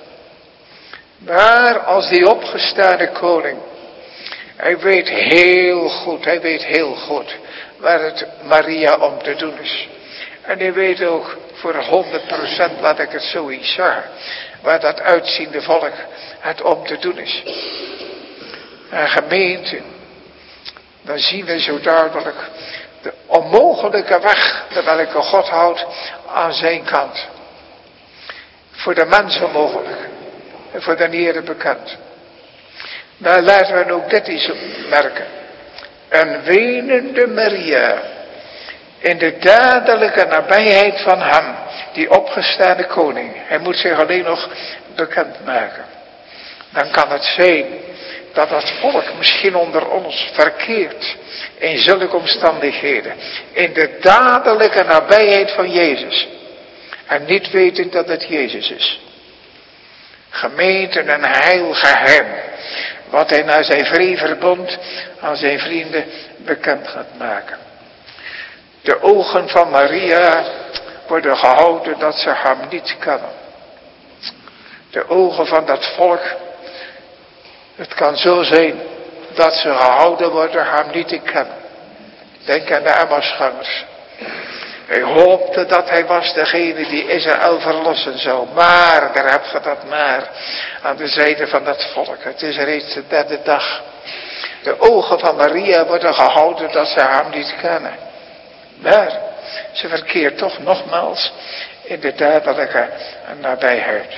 maar als die opgestane koning. Hij weet heel goed waar het Maria om te doen is. En hij weet ook voor 100%, laat ik het zoiets zeggen, waar dat uitziende volk het om te doen is. En gemeente, dan zien we zo duidelijk de onmogelijke weg de welke God houdt aan zijn kant. Voor de mens onmogelijk en voor de Heere bekend. Maar laten we ook dit eens merken. Een wenende Maria In de dadelijke nabijheid van hem, die opgestane koning. Hij moet zich alleen nog bekendmaken. Dan kan het zijn dat het volk misschien onder ons verkeert in zulke omstandigheden. In de dadelijke nabijheid van Jezus. En niet weten dat het Jezus is. Gemeente, een heilig geheim. Wat hij naar zijn vrije verbond aan zijn vrienden bekend gaat maken. De ogen van Maria worden gehouden dat ze hem niet kennen. De ogen van dat volk. Het kan zo zijn dat ze gehouden worden hem niet te kennen. Denk aan de Emmausgangers. Hij hoopte dat hij was degene die Israël verlossen zou. Maar, daar heb je dat maar, aan de zijde van dat volk. Het is reeds de derde dag. De ogen van Maria worden gehouden dat ze hem niet kennen. Maar, ze verkeert toch nogmaals in de dadelijke nabijheid.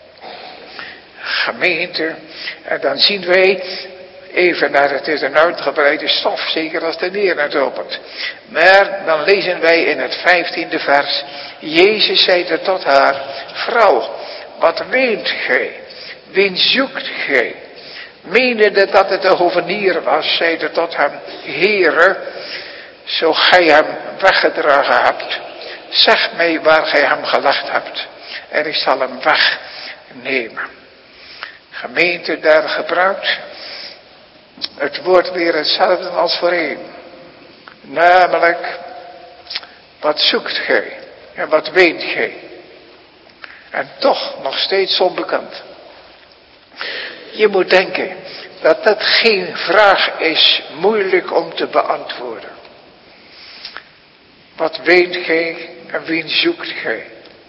Gemeente, en dan zien wij even naar, het is een uitgebreide stof, zeker als de Heer het opent. Maar dan lezen wij in het 15e vers, Jezus zeide tot haar, vrouw, wat weent gij? Wen zoekt gij? Menende dat het de hovenier was, zeide tot hem, Heere, zo gij hem weggedragen hebt, zeg mij waar gij hem gelegd hebt, en ik zal hem wegnemen. Gemeente, daar gebruikt het woord weer hetzelfde als voorheen. Namelijk, wat zoekt gij en wat weent gij? En toch nog steeds onbekend. Je moet denken dat dat geen vraag is moeilijk om te beantwoorden. Wat weent gij en wien zoekt gij?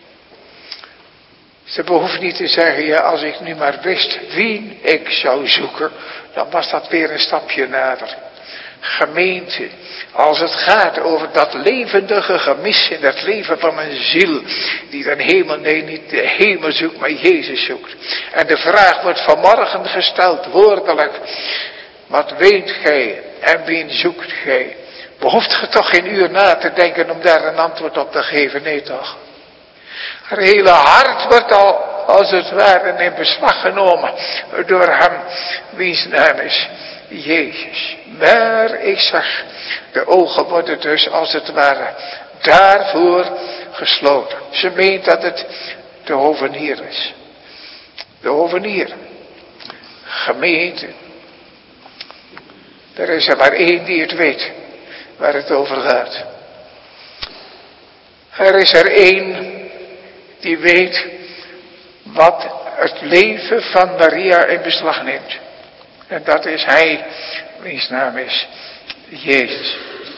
Ze behoeft niet te zeggen, ja, als ik nu maar wist wie ik zou zoeken, dan was dat weer een stapje nader. Gemeente, als het gaat over dat levendige gemis in het leven van een ziel, die de hemel, nee, niet de hemel zoekt, maar Jezus zoekt. En de vraag wordt vanmorgen gesteld, woordelijk, wat weent gij en wien zoekt gij? Behoeft ge toch geen uur na te denken om daar een antwoord op te geven? Nee toch? Haar hele hart wordt al, als het ware, in beslag genomen door hem, wiens naam is Jezus. Maar ik zeg, de ogen worden dus als het ware daarvoor gesloten. Ze meent dat het de hovenier is. De hovenier. Gemeente. Er is er maar één die het weet waar het over gaat. Er is er één die weet wat het leven van Maria in beslag neemt. En dat is hij, wiens naam is Jezus.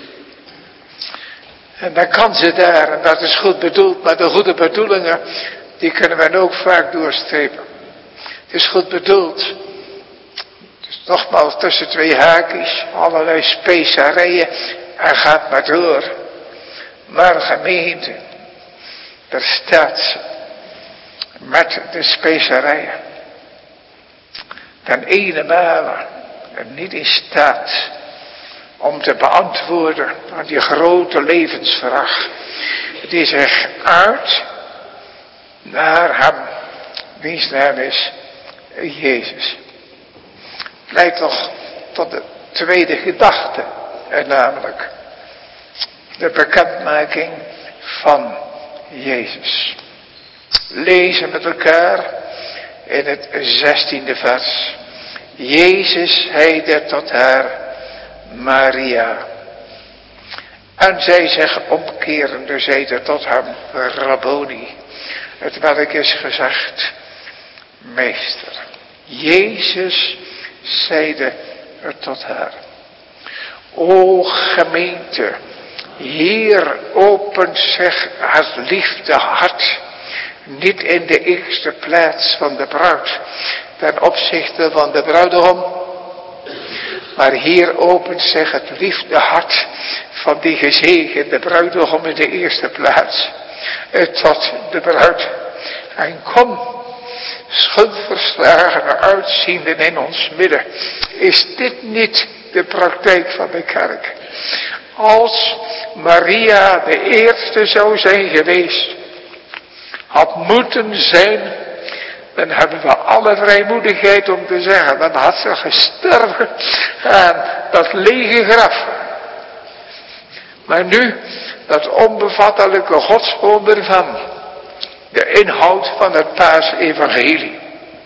En dan kan ze daar, en dat is goed bedoeld, maar de goede bedoelingen, die kunnen we ook vaak doorstrepen. Het is goed bedoeld. Het is nogmaals tussen twee haakjes, allerlei specerijen, en gaat maar door. Maar gemeente, daar staat ze, met de specerijen, ten ene male niet in staat om te beantwoorden aan die grote levensvraag, die zich uit naar hem, wiens naam is Jezus. Het leidt toch tot de tweede gedachte, en namelijk de bekendmaking van Jezus. Lezen met elkaar in het 16e vers. Jezus zeide tot haar, Maria. En zij zich omkerende zeide tot hem, Rabboni. Het welk is gezegd, meester. Jezus zeide tot haar. O gemeente, hier opent zich het liefde hart, niet in de eerste plaats van de bruid, ten opzichte van de bruidegom, maar hier opent zich het liefde hart van die gezegende bruidegom in de eerste plaats, tot de bruid. En kom, schuldverslagenen uitzienden in ons midden, is dit niet de praktijk van de kerk? Als Maria de eerste zou zijn geweest, had moeten zijn, dan hebben we alle vrijmoedigheid om te zeggen, dan had ze gestorven aan dat lege graf. Maar nu, dat onbevattelijke godswonder van de inhoud van het Paasevangelie.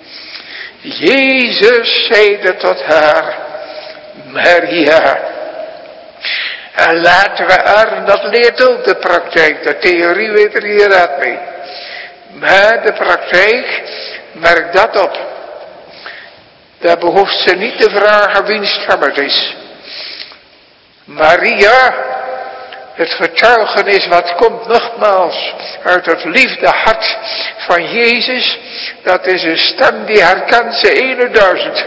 Jezus zeide tot haar, Maria. En laten we er, dat leert ook de praktijk, de theorie weet er hier raad mee. Maar de praktijk, merk dat op. Daar behoeft ze niet te vragen wiens stem het is. Maria, het getuigenis wat komt nogmaals uit het liefdehart van Jezus, dat is een stem die herkent ze 1000.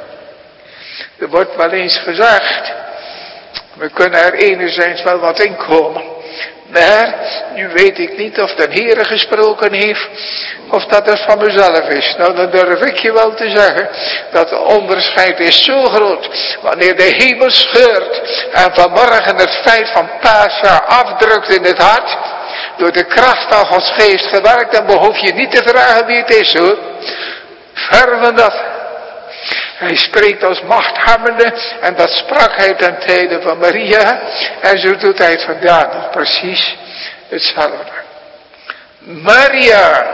Er wordt wel eens gezegd, we kunnen er enerzijds wel wat in komen. Maar nu weet ik niet of de Heere gesproken heeft of dat het van mezelf is. Nou, dan durf ik je wel te zeggen dat het onderscheid is zo groot. Wanneer de hemel scheurt en vanmorgen het feit van Pascha afdrukt in het hart, door de kracht van Gods geest gewerkt, dan behoef je niet te vragen wie het is hoor. Ver van dat. Hij spreekt als machthebbende en dat sprak hij ten tijde van Maria en zo doet hij het vandaag nog precies hetzelfde. Maria,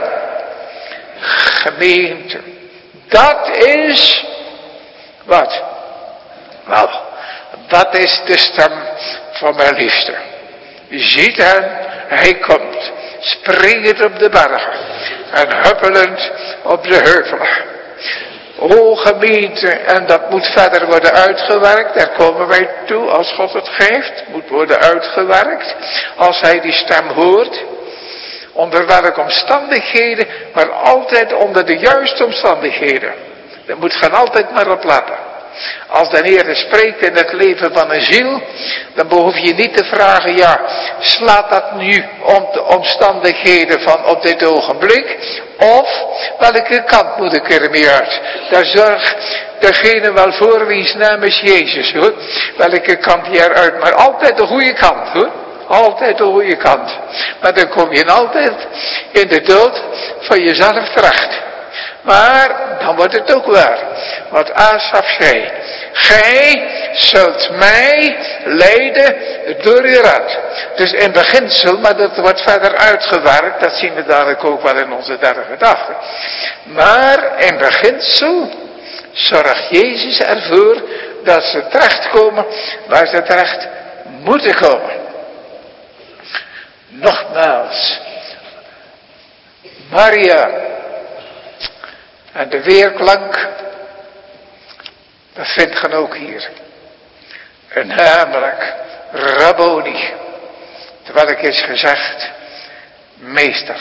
gemeente, dat is wat? Nou, dat is de stem van mijn liefste. Je ziet hem, hij komt, springend op de bergen en huppelend op de heuvelen. O gemeente, en dat moet verder worden uitgewerkt, daar komen wij toe als God het geeft, moet worden uitgewerkt, als hij die stem hoort, onder welke omstandigheden, maar altijd onder de juiste omstandigheden. Daar moet gaan altijd maar op letten. Als de Heer spreekt in het leven van een ziel, dan behoef je niet te vragen, ja, slaat dat nu om de omstandigheden van op dit ogenblik? Of, welke kant moet ik ermee uit? Daar zorgt degene wel voor wiens naam is Jezus, hoor. Welke kant je eruit, maar altijd de goede kant, hoor. Altijd de goede kant. Maar dan kom je altijd in de dood van jezelf terecht. Maar dan wordt het ook waar. Wat Asaf zei. Gij zult mij leiden door uw raad. Dus in beginsel, maar dat wordt verder uitgewerkt. Dat zien we dadelijk ook wel in onze derde gedachte. Maar in beginsel zorgt Jezus ervoor dat ze terechtkomen waar ze terecht moeten komen. Nogmaals. Maria. En de weerklank, dat vindt men ook hier. En namelijk, Rabboni. Terwijl ik is gezegd, meester.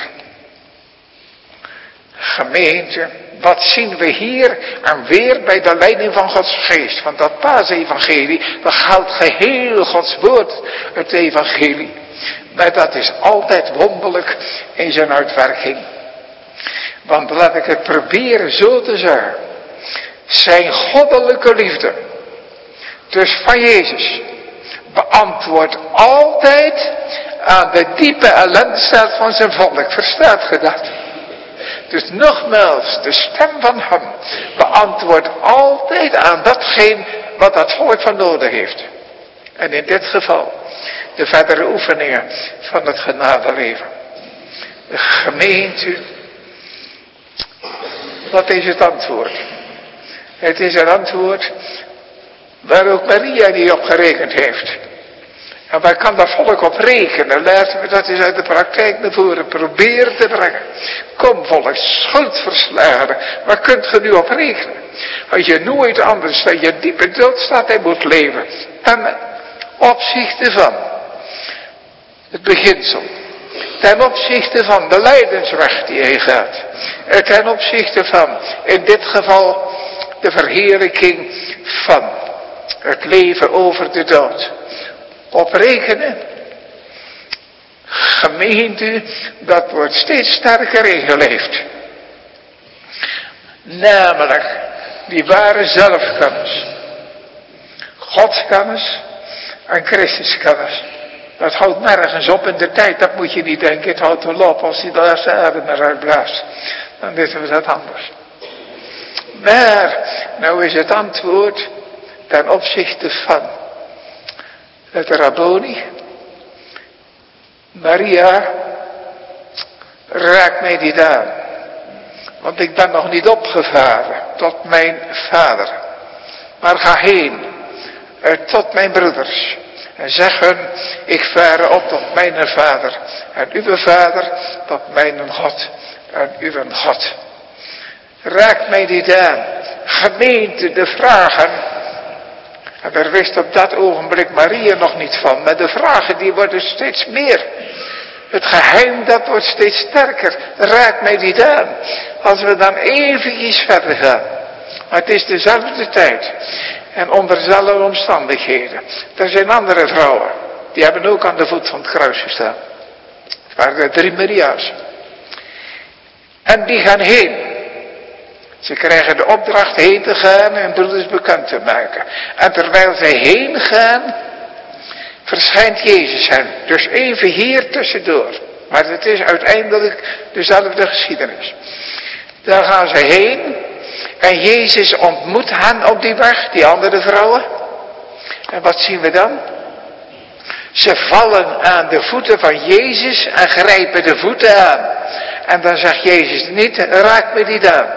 Gemeente, wat zien we hier en weer bij de leiding van Gods geest. Want dat paasevangelie, dat geldt geheel Gods woord, het evangelie. Maar dat is altijd wonderlijk in zijn uitwerking. Want laat ik het proberen zo te zeggen. Zijn goddelijke liefde, dus van Jezus, beantwoordt altijd aan de diepe ellendestaat van zijn volk. Verstaat ge dat? Dus nogmaals, de stem van hem beantwoordt altijd aan datgene wat dat volk van nodig heeft. En in dit geval, de verdere oefeningen van het genadeleven. De gemeente. Wat is het antwoord? Het is een antwoord waar ook Maria niet op gerekend heeft. En waar kan dat volk op rekenen? Laten we dat eens uit de praktijk naar voren proberen te brengen. Kom volk, schuldverslagen. Waar kunt je nu op rekenen? Als je nooit anders dan je diepe dood staat en moet leven. En opzichte van het beginsel. Ten opzichte van de lijdensweg die hij gaat. Ten opzichte van, in dit geval, de verheerlijking van het leven over de dood. Op rekenen. Gemeente, dat wordt steeds sterker ingeleefd. Namelijk, die ware zelfkennis. Godskennis en Christuskennis. Dat houdt nergens op in de tijd, dat moet je niet denken. Het houdt wel op als hij de laatste adem eruit blaast. Dan weten we dat anders. Maar, nou is het antwoord ten opzichte van het Rabboni. Maria, raak mij niet aan. Want ik ben nog niet opgevaren tot mijn vader. Maar ga heen tot mijn broeders. En zeg hun, ik vaar op tot mijn vader. En uw vader tot mijn God. En uw God. Raak mij niet aan. Gemeente, de vragen. En daar wist op dat ogenblik Maria nog niet van. Maar de vragen die worden steeds meer. Het geheim dat wordt steeds sterker. Raak mij niet aan. Als we dan eventjes verder gaan. Maar het is dezelfde tijd. En onder dezelfde omstandigheden. Er zijn andere vrouwen. Die hebben ook aan de voet van het kruis gestaan. Het waren er 3 Maria's. En die gaan heen. Ze krijgen de opdracht heen te gaan en broeders bekend te maken. En terwijl zij heen gaan, verschijnt Jezus hen. Dus even hier tussendoor. Maar het is uiteindelijk dezelfde geschiedenis. Daar gaan ze heen. En Jezus ontmoet hen op die weg, die andere vrouwen. En wat zien we dan? Ze vallen aan de voeten van Jezus en grijpen de voeten aan. En dan zegt Jezus niet, raak me niet aan.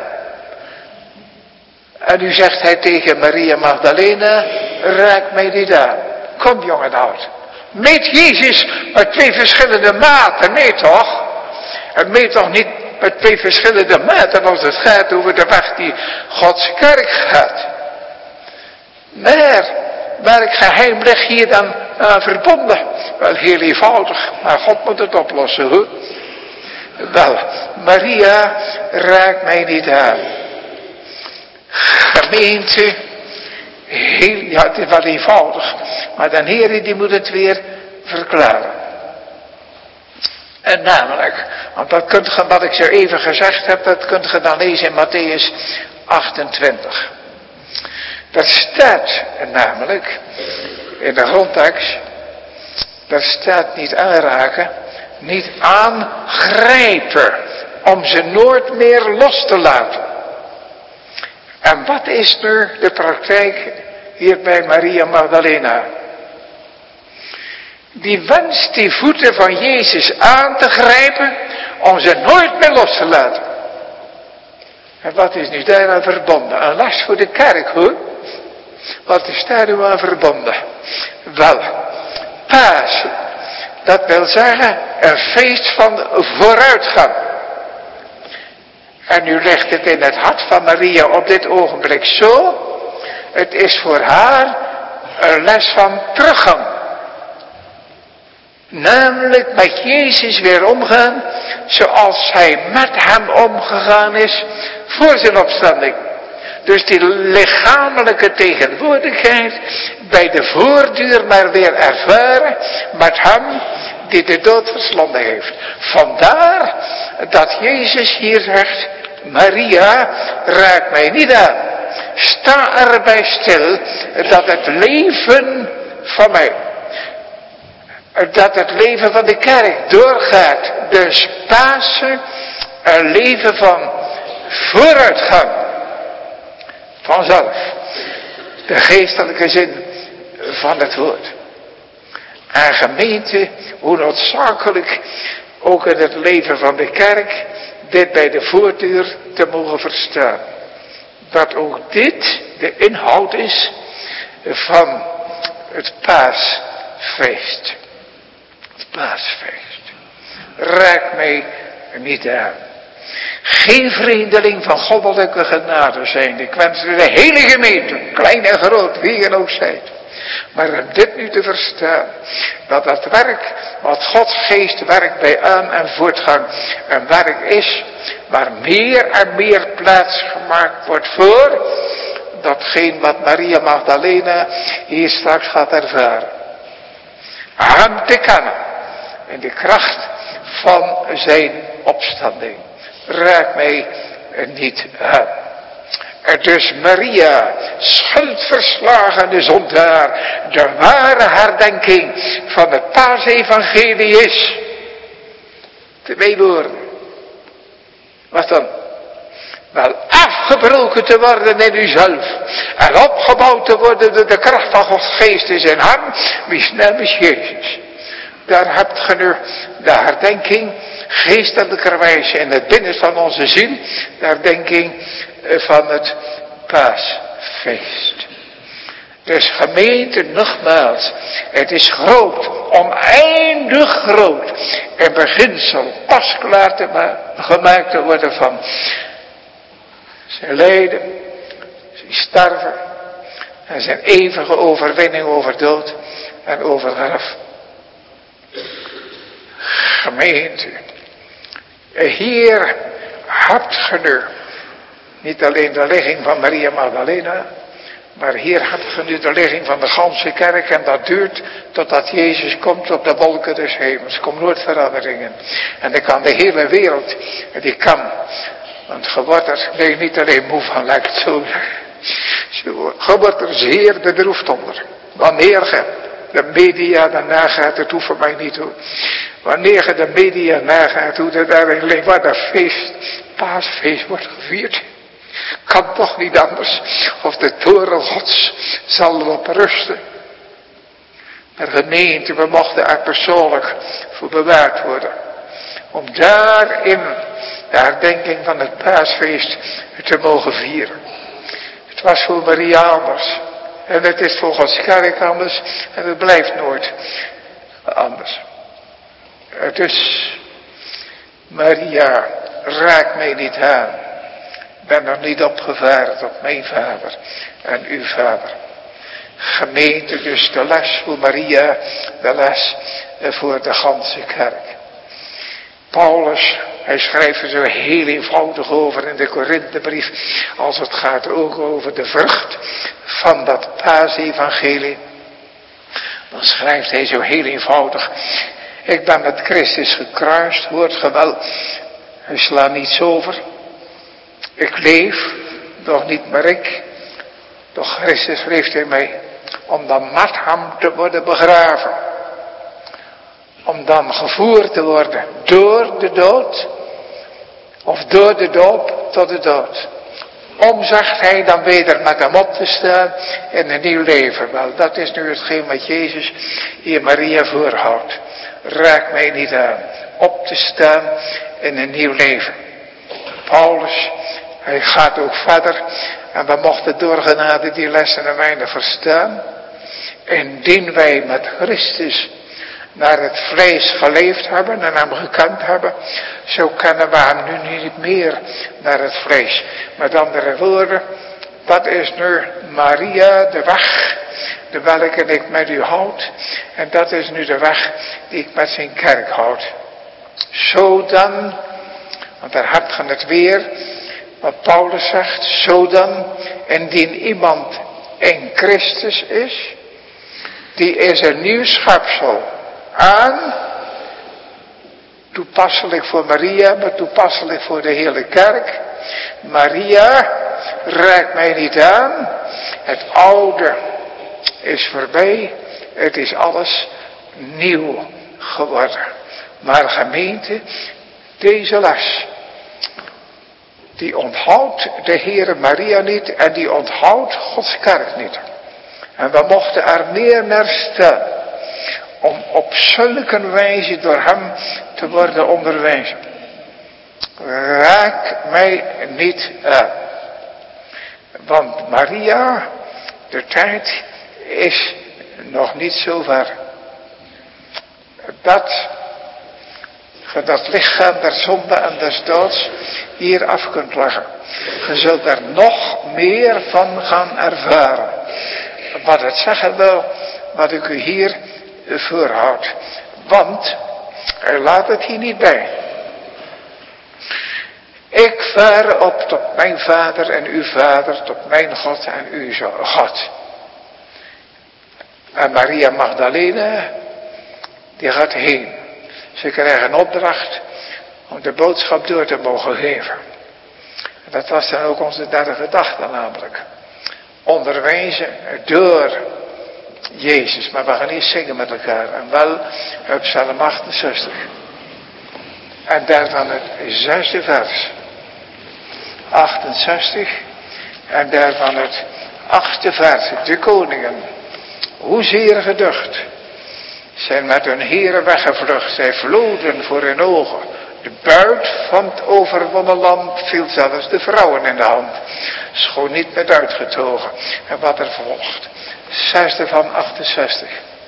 En nu zegt hij tegen Maria Magdalena, raak mij niet aan. Kom jong en oud. Meet Jezus met 2 verschillende maten, nee toch? En meet toch niet met 2 verschillende maten als het gaat over de weg die Gods kerk gaat. Maar welk geheim ligt hier dan verbonden? Wel heel eenvoudig, maar God moet het oplossen hoor. Wel, Maria, raak mij niet aan. Gemeente, ja het is wel eenvoudig, maar de Heer die moet het weer verklaren. En namelijk, want dat kunt je, wat ik zo even gezegd heb, dat kunt je dan lezen in Matthäus 28. Daar staat namelijk, in de grondtekst, daar staat niet aanraken, niet aangrijpen, om ze nooit meer los te laten. En wat is nu de praktijk hier bij Maria Magdalena? Die wenst die voeten van Jezus aan te grijpen om ze nooit meer los te laten. En wat is nu daaraan verbonden? Een last voor de kerk hoor. Wat is daar nu aan verbonden? Wel, Pasen. Dat wil zeggen een feest van vooruitgang. En nu ligt het in het hart van Maria op dit ogenblik zo. Het is voor haar een les van teruggang. Namelijk met Jezus weer omgaan zoals hij met hem omgegaan is voor zijn opstanding. Dus die lichamelijke tegenwoordigheid bij de voordeur maar weer ervaren met hem die de dood verslonden heeft. Vandaar dat Jezus hier zegt, Maria, raak mij niet aan. Sta erbij stil dat het leven van mij, dat het leven van de kerk doorgaat. Dus Pasen, een leven van vooruitgang. Vanzelf. De geestelijke zin van het woord. En gemeente, hoe noodzakelijk ook in het leven van de kerk dit bij de voordeur te mogen verstaan. Dat ook dit de inhoud is van het paasfeest. Het paasfeest. Raak mij niet aan. Geen vreemdeling van goddelijke genade zijn. Ik wens de hele gemeente, klein en groot, wie je ook zijt. Maar om dit nu te verstaan, dat het werk, wat Gods geest werkt bij aan- en voortgang, een werk is, waar meer en meer plaats gemaakt wordt voor datgene wat Maria Magdalena hier straks gaat ervaren. Hem te kennen, in de kracht van zijn opstanding. Raak mij niet aan. En dus Maria, schuldverslagene zondaar, de ware herdenking van het paasevangelie is. 2 woorden. Wat dan? Wel afgebroken te worden in uzelf. En opgebouwd te worden door de kracht van Gods geest in zijn hand. Wie naam is Jezus. Daar hebt ge nu de herdenking geestelijkerwijs in het binnenste van onze ziel. De herdenking van het paasfeest. Dus gemeente, nogmaals, het is groot, oneindig groot. In beginsel pasklaar gemaakt te worden van zijn lijden, zijn sterven en zijn eeuwige overwinning over dood en over graf. Gemeente, hier hebt ge nu niet alleen de ligging van Maria Magdalena, maar hier hebt ge nu de ligging van de ganse kerk en dat duurt totdat Jezus komt op de wolken des hemels. Er komt nooit veranderingen. En dan kan de hele wereld, die kan, want je wordt er niet alleen moe van, lijkt het zo. Je wordt er zeer bedroefd onder. Wanneer je de media daarna gaat, het hoeft voor mij niet hoor. Wanneer je de media nagaat, hoe dat eigenlijk wat een feest, paasfeest wordt gevierd. Kan toch niet anders, of de toren Gods zal erop rusten. Maar gemeente, we mochten er persoonlijk voor bewaard worden. Om daarin de herdenking van het paasfeest te mogen vieren. Het was voor Maria anders. En het is voor Gods kerk anders. En het blijft nooit anders. Dus, Maria, raak mij niet aan. Ik ben er niet opgevaardigd op mijn vader en uw vader. Gemeente, dus de les voor Maria, de les voor de ganse kerk. Paulus, hij schrijft er zo heel eenvoudig over in de Korinthebrief, als het gaat ook over de vrucht van dat paasevangelie. Dan schrijft hij zo heel eenvoudig, ik ben met Christus gekruist, hoort ge wel, hij slaat niets over. Ik leef, doch niet meer ik, doch Christus leeft in mij, om dan met hem te worden begraven. Om dan gevoerd te worden door de dood, of door de doop tot de dood. Om, zegt hij, dan weder met hem op te staan in een nieuw leven. Wel, dat is nu hetgeen wat Jezus hier Maria voorhoudt. Raak mij niet aan, op te staan in een nieuw leven. Paulus, hij gaat ook verder. En we mochten door genade die lessen een weinig verstaan. Indien wij met Christus naar het vlees geleefd hebben en hem gekend hebben, zo kennen we hem nu niet meer naar het vlees. Met andere woorden, dat is nu Maria, de weg, de welke ik met u houd. En dat is nu de weg die ik met zijn kerk houd. Zo dan, want daar hebt je het weer, wat Paulus zegt, zo dan, indien iemand in Christus is, die is een nieuw schepsel. Aan, toepasselijk voor Maria, maar toepasselijk voor de hele kerk. Maria, raak mij niet aan, het oude is voorbij, het is alles nieuw geworden. Maar gemeente, deze les, die onthoudt de Heere Maria niet en die onthoudt Gods kerk niet. En we mochten er meer naar staan. Om op zulke wijze door hem te worden onderwezen. Raak mij niet aan. Want Maria, de tijd is nog niet zo ver. Dat lichaam der zonde en des doods hier af kunt leggen. Je zult er nog meer van gaan ervaren. Wat het zeggen wil, wat ik u hier voorhoud. Want, hij laat het hier niet bij. Ik vaar op tot mijn vader en uw vader, tot mijn God en uw God. En Maria Magdalena, die gaat heen. Ze krijgen een opdracht om de boodschap door te mogen geven. Dat was dan ook onze derde gedachte namelijk. Onderwijzen door Jezus. Maar we gaan eerst zingen met elkaar. En wel op Psalm 68. En daarvan het 6e vers. 68. En daarvan het 8e vers. De koningen. Hoezeer geducht. Zijn met hun heren weggevlucht. Zij vloden voor hun ogen. De buit van het overwonnen land viel zelfs de vrouwen in de hand. Schoon niet met uitgetogen. En wat er volgt. 6e van 68.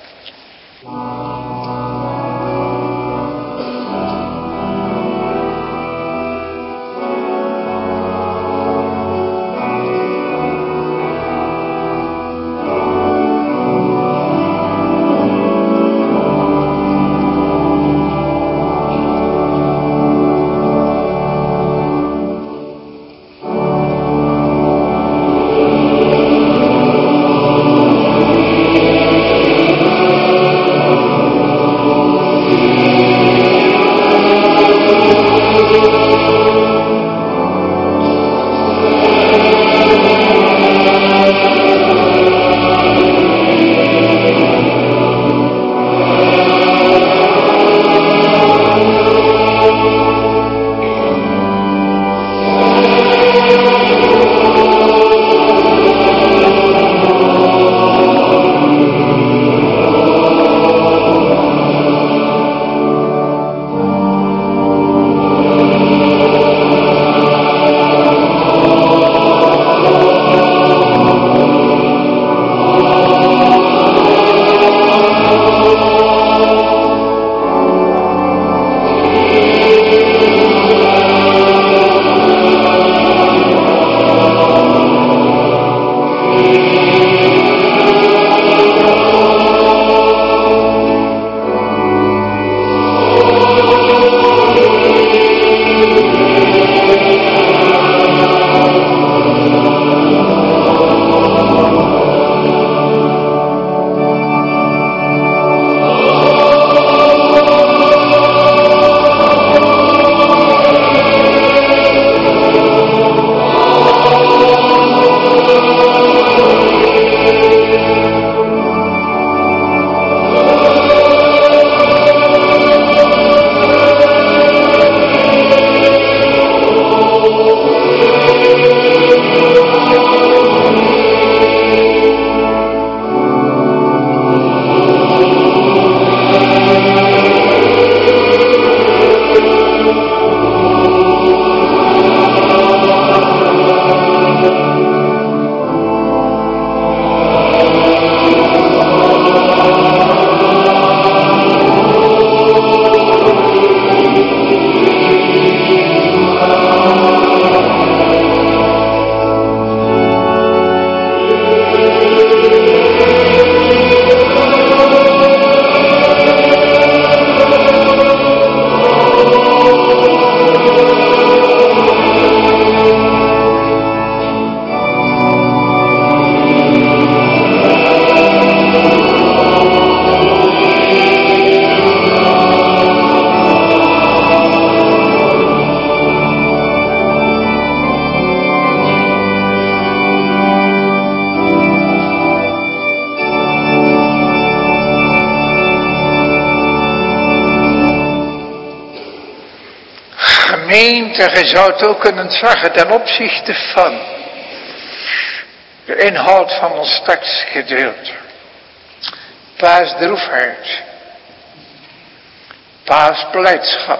Gemeente, je zou het ook kunnen zeggen ten opzichte van de inhoud van ons tekstgedeelte. Paasdroefheid, paasblijdschap,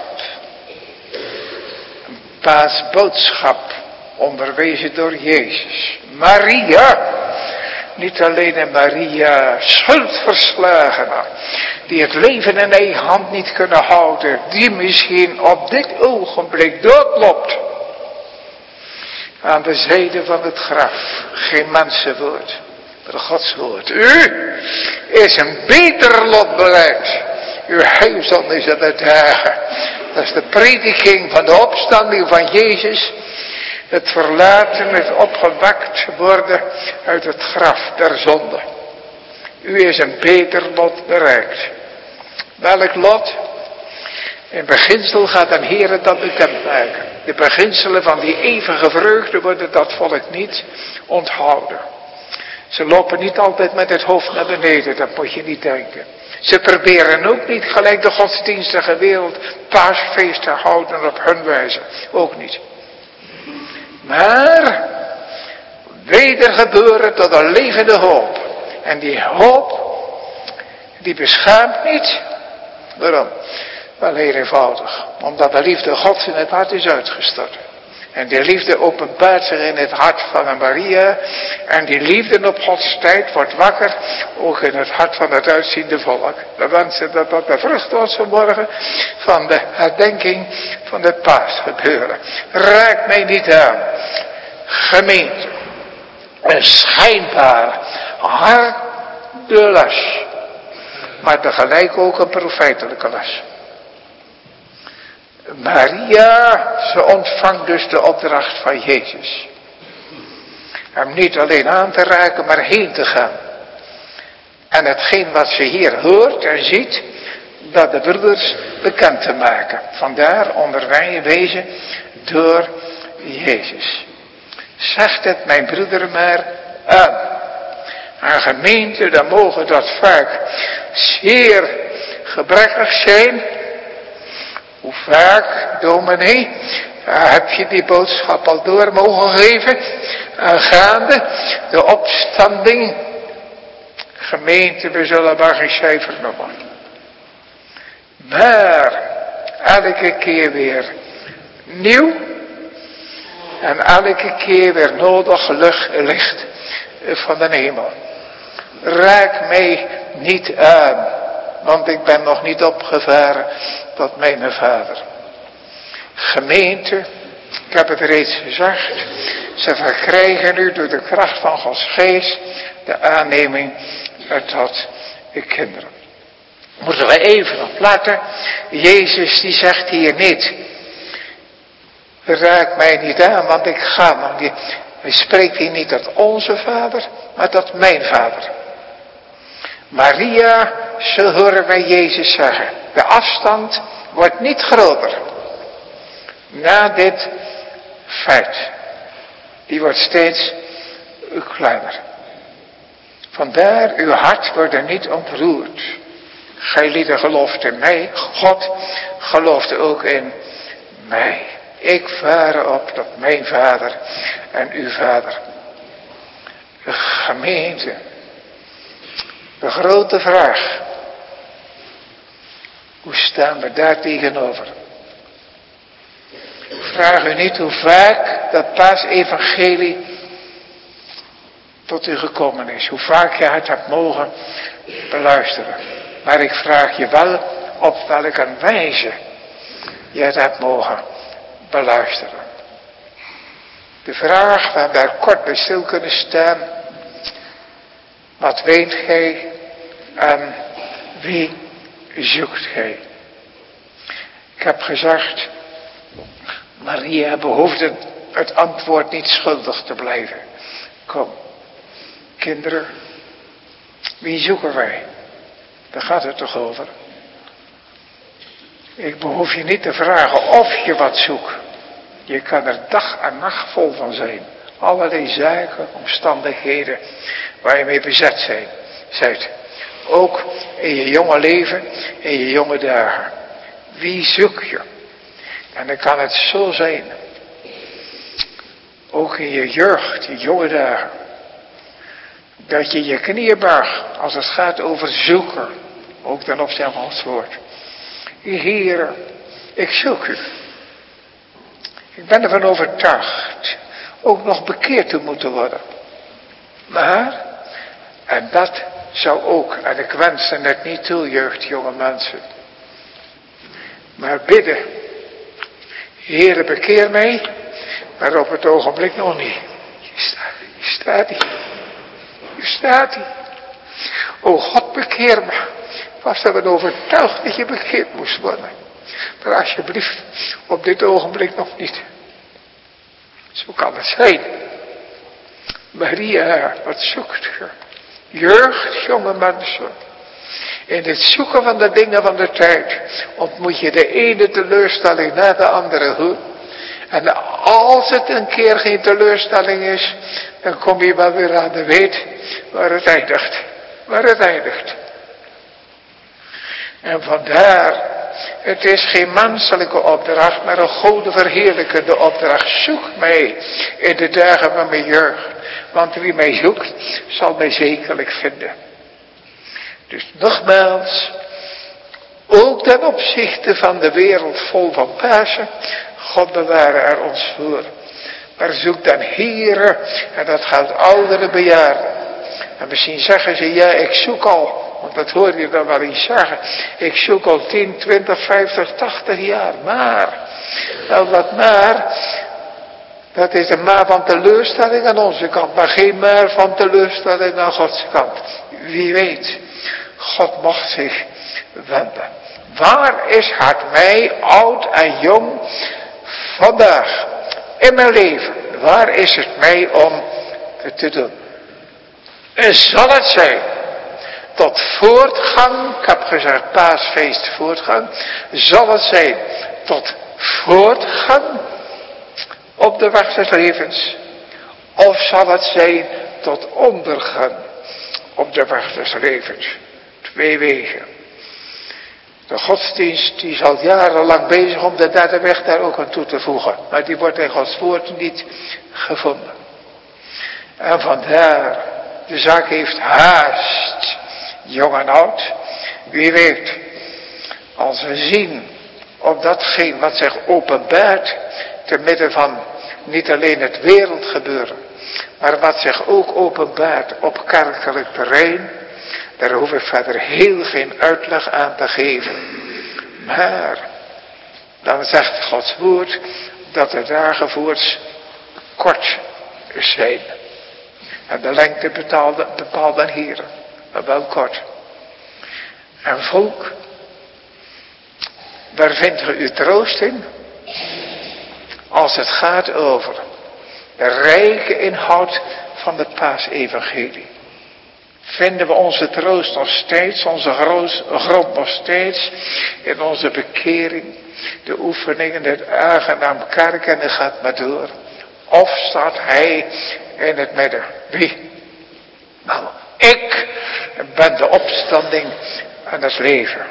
paasboodschap, onderwezen door Jezus. Maria, niet alleen een Maria, schuldverslagene, die het leven in eigen hand niet kunnen houden, die misschien op dit ogenblik doodloopt aan de zijde van het graf. Geen mensenwoord, maar Gods woord. U is een beter lot bereid. Uw heilzond is aan het dagen. Dat is de prediking van de opstanding van Jezus. Het verlaten, het opgewekt worden uit het graf der zonde. U is een beter lot bereikt. Welk lot? In beginsel gaat een Heer dat bekend maken. De beginselen van die eeuwige vreugde worden dat volk niet onthouden. Ze lopen niet altijd met het hoofd naar beneden, dat moet je niet denken. Ze proberen ook niet gelijk de godsdienstige wereld paasfeest te houden op hun wijze. Ook niet. Maar wedergeboren tot een levende hoop. En die hoop, die beschaamt niet. Waarom? Wel heel eenvoudig. Omdat de liefde Gods in het hart is uitgestort. En die liefde openbaart zich in het hart van een Maria. En die liefde op Gods tijd wordt wakker. Ook in het hart van het uitziende volk. We wensen dat dat de vrucht was vanmorgen. Van de herdenking van het paasgebeuren. Raak mij niet aan. Gemeente. Een schijnbaar harde les. Maar tegelijk ook een profetelijke les. Maria, ze ontvangt dus de opdracht van Jezus. Hem niet alleen aan te raken, maar heen te gaan. En hetgeen wat ze hier hoort en ziet, dat de broeders bekend te maken. Vandaar onderwezen door Jezus. Zegt het mijn broeder maar aan. Aan gemeente, dan mogen dat vaak zeer gebrekkig zijn. Hoe vaak, dominee, heb je die boodschap al door mogen geven? Aangaande de opstanding. Gemeente, we zullen maar geen cijfer noemen. Maar elke keer weer nieuw. En elke keer weer nodig licht van de hemel. Raak mij niet aan. Want ik ben nog niet opgevaren tot mijn Vader. Gemeente, ik heb het reeds gezegd. Ze verkrijgen nu door de kracht van Gods geest de aanneming tot de kinderen. Moeten we even opletten. Jezus die zegt hier niet. Raak mij niet aan, want ik ga nog niet. Hij spreekt hier niet tot onze Vader, maar tot mijn Vader. Maria, zo horen wij Jezus zeggen. De afstand wordt niet groter. Na dit feit. Die wordt steeds kleiner. Vandaar, uw hart wordt er niet ontroerd. Gij lieden gelooft in mij. God gelooft ook in mij. Ik vaar op tot mijn Vader en uw Vader. De gemeente. De grote vraag. Hoe staan we daar tegenover? Ik vraag u niet hoe vaak dat paasevangelie tot u gekomen is. Hoe vaak je het hebt mogen beluisteren. Maar ik vraag je wel op welke wijze je het hebt mogen beluisteren. De vraag waar we daar kort bij stil kunnen staan. Wat weet gij en wie zoekt gij? Ik heb gezegd, Maria behoefde het antwoord niet schuldig te blijven. Kom, kinderen, wie zoeken wij? Daar gaat het toch over? Ik behoef je niet te vragen of je wat zoekt. Je kan er dag en nacht vol van zijn. Allerlei zaken, omstandigheden waar je mee bezet zijt. Ook in je jonge leven, in je jonge dagen. Wie zoek je? En dan kan het zo zijn. Ook in je jeugd, je jonge dagen. Dat je je knieën buigt als het gaat over zoeken. Ook ten opzichte van Gods woord. Heer, ik zoek u. Ik ben ervan overtuigd. Ook nog bekeerd te moeten worden. Maar, en dat zou ook, en ik wens het niet toe, jeugd, jonge mensen. Maar bidden. Heere, bekeer mij. Maar op het ogenblik nog niet. Hier staat hij. Hier staat hij. O God, bekeer me. Was er van overtuigd dat je bekeerd moest worden. Maar alsjeblieft, op dit ogenblik nog niet. Zo kan het zijn. Maria, wat zoekt je? Jeugd, jonge mensen. In het zoeken van de dingen van de tijd ontmoet je de ene teleurstelling na de andere. En als het een keer geen teleurstelling is, dan kom je wel weer aan de weet waar het eindigt. Waar het eindigt. En vandaar, het is geen menselijke opdracht, maar een godenverheerlijkende opdracht. Zoek mij in de dagen van mijn jeugd. Want wie mij zoekt, zal mij zekerlijk vinden. Dus nogmaals, ook ten opzichte van de wereld vol van Pasen, God beware er ons voor. Maar zoek dan Heere, en dat geldt oudere bejaarden. En misschien zeggen ze, ja, ik zoek al. Want dat hoor je dan wel eens zeggen. Ik zoek al 10, 20, 50, 80 jaar. Maar, nou wat maar, dat is een maar van teleurstelling aan onze kant. Maar geen maar van teleurstelling aan Gods kant. Wie weet, God mocht zich wenden. Waar is het mij, oud en jong, vandaag, in mijn leven, waar is het mij om het te doen? En zal het zijn tot voortgang, ik heb gezegd paasfeest voortgang, zal het zijn tot voortgang op de weg des levens, of zal het zijn tot ondergang op de weg des levens? Twee wegen. De godsdienst die is al jarenlang bezig om de derde weg daar ook aan toe te voegen, maar die wordt in Gods woord niet gevonden. En vandaar, de zaak heeft haast, jong en oud. Wie weet, als we zien op datgene wat zich openbaart, te midden van niet alleen het wereldgebeuren, maar wat zich ook openbaart op kerkelijk terrein, daar hoef ik verder heel geen uitleg aan te geven. Maar, dan zegt Gods woord, dat de dagen voorts kort zijn. En de lengte bepaalt dan Heer, maar wel kort. En volk, waar vindt u uw troost in? Als het gaat over de rijke inhoud van het paasevangelie. Vinden we onze troost nog steeds, onze grond nog steeds in onze bekering, de oefeningen, het aangenaam kerk en het gaat maar door. Of staat hij in het midden? Wie? Nou, ik ben de opstanding en het leven.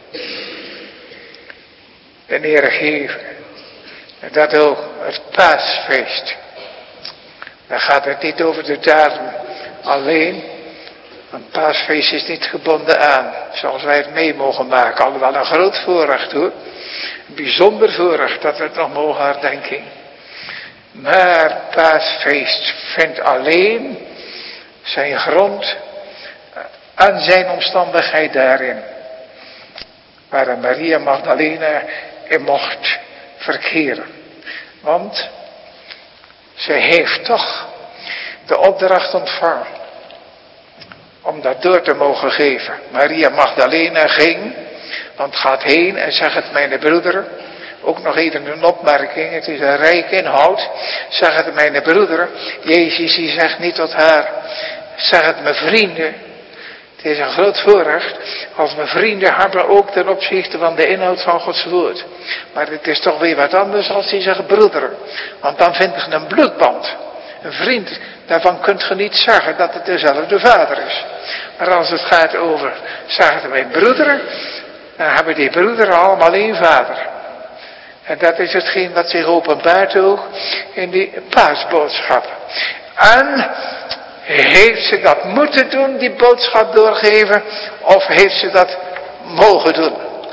De Heere geven. En dat ook het paasfeest. Dan gaat het niet over de datum alleen. Een paasfeest is niet gebonden aan, zoals wij het mee mogen maken. Alhoewel een groot voorrecht hoor. Een bijzonder voorrecht dat we het nog mogen herdenken. Maar paasfeest vindt alleen zijn grond aan zijn omstandigheid daarin. Waar Maria Magdalena in mocht verkeren. Want zij heeft toch de opdracht ontvangen om dat door te mogen geven. Maria Magdalena ging, want gaat heen en zegt het mijn broederen. Ook nog even een opmerking, het is een rijk inhoud. Zeg het mijn broederen. Jezus die zegt niet tot haar, zeg het mijn vrienden. Het is een groot voorrecht als we vrienden hebben ook ten opzichte van de inhoud van Gods woord. Maar het is toch weer wat anders als hij zegt broederen. Want dan vind je een bloedband. Een vriend, daarvan kunt je niet zeggen dat het dezelfde vader is. Maar als het gaat over, zeggen mijn broederen, dan hebben die broederen allemaal één vader. En dat is hetgeen wat zich openbaart ook in die paasboodschap. En heeft ze dat moeten doen, die boodschap doorgeven, of heeft ze dat mogen doen?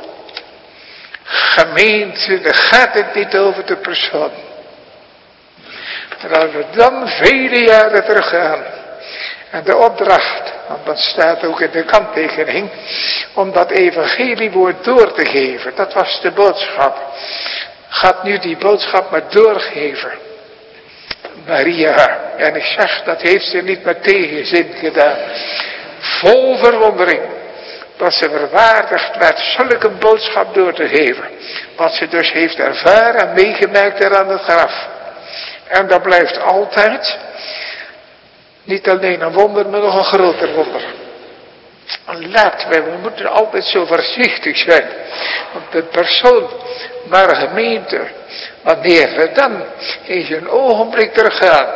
Gemeente, daar gaat het niet over de persoon. Maar als we dan vele jaren teruggaan, en de opdracht, want dat staat ook in de kanttekening, om dat evangeliewoord door te geven, dat was de boodschap. Gaat nu die boodschap maar doorgeven. Maria, en ik zeg, dat heeft ze niet met tegenzin gedaan. Vol verwondering, dat ze verwaardigd werd zulke boodschap door te geven. Wat ze dus heeft ervaren en meegemaakt er aan het graf. En dat blijft altijd niet alleen een wonder, maar nog een groter wonder. Laten we moeten altijd zo voorzichtig zijn. Want de persoon, maar de gemeente, wanneer we dan in een ogenblik teruggaan,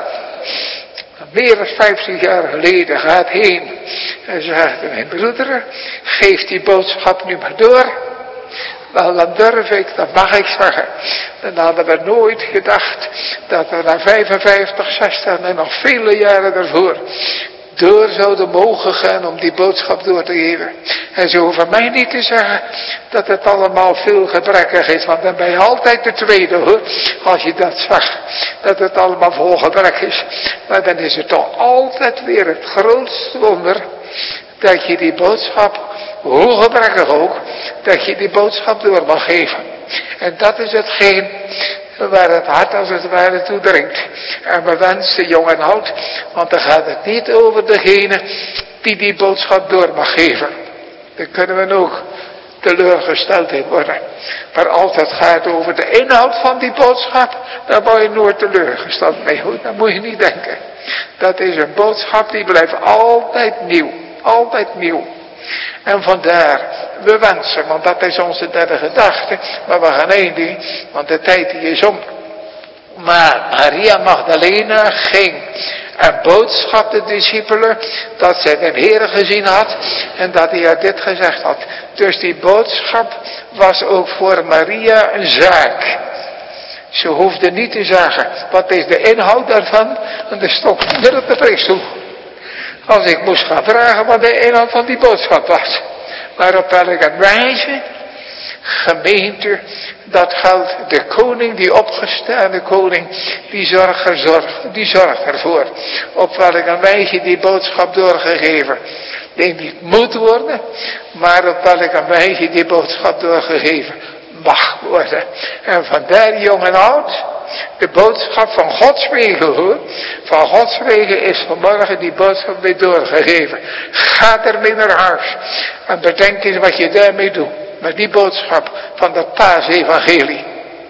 meer dan 50 jaar geleden gaat heen en zegt: mijn broeder, geef die boodschap nu maar door. Wel, dan durf ik, dat mag ik zeggen. Dan hadden we nooit gedacht dat we na 55, 60 en nog vele jaren ervoor door zouden mogen gaan om die boodschap door te geven. En ze hoeven mij niet te zeggen dat het allemaal veel gebrekkig is, want dan ben je altijd de tweede, hoor. Als je dat zegt, dat het allemaal vol gebrek is. Maar dan is het toch altijd weer het grootste wonder dat je die boodschap, hoe gebrekkig ook, dat je die boodschap door mag geven. En dat is hetgeen waar het hart als het ware toe dringt. En we wensen jong en oud, want dan gaat het niet over degene die boodschap door mag geven. Dan kunnen we ook teleurgesteld in worden. Maar als het gaat over de inhoud van die boodschap, dan word je nooit teleurgesteld mee. Goed, dat moet je niet denken. Dat is een boodschap die blijft altijd nieuw. Altijd nieuw. En vandaar, we wensen, want dat is onze derde gedachte, maar we gaan eindigen, want de tijd die is om. Maar Maria Magdalena ging en boodschap de discipelen dat zij de Heer gezien had en dat hij haar dit gezegd had. Dus die boodschap was ook voor Maria een zaak. Ze hoefde niet te zeggen, wat is de inhoud daarvan? En er stond niet op de preekstoel. Als ik moest gaan vragen wat de inhoud van die boodschap was. Maar op welke wijze, gemeente, dat geldt, de koning, die opgestane koning, die zorgt ervoor. Op welke wijze die boodschap doorgegeven. Die niet moet worden, maar op welke wijze die boodschap doorgegeven mag worden. En vandaar jong en oud, de boodschap van Gods wegen, hoor. Van Gods wegen is vanmorgen die boodschap weer doorgegeven. Ga ermee naar huis. En bedenk eens wat je daarmee doet. Met die boodschap van de paasevangelie.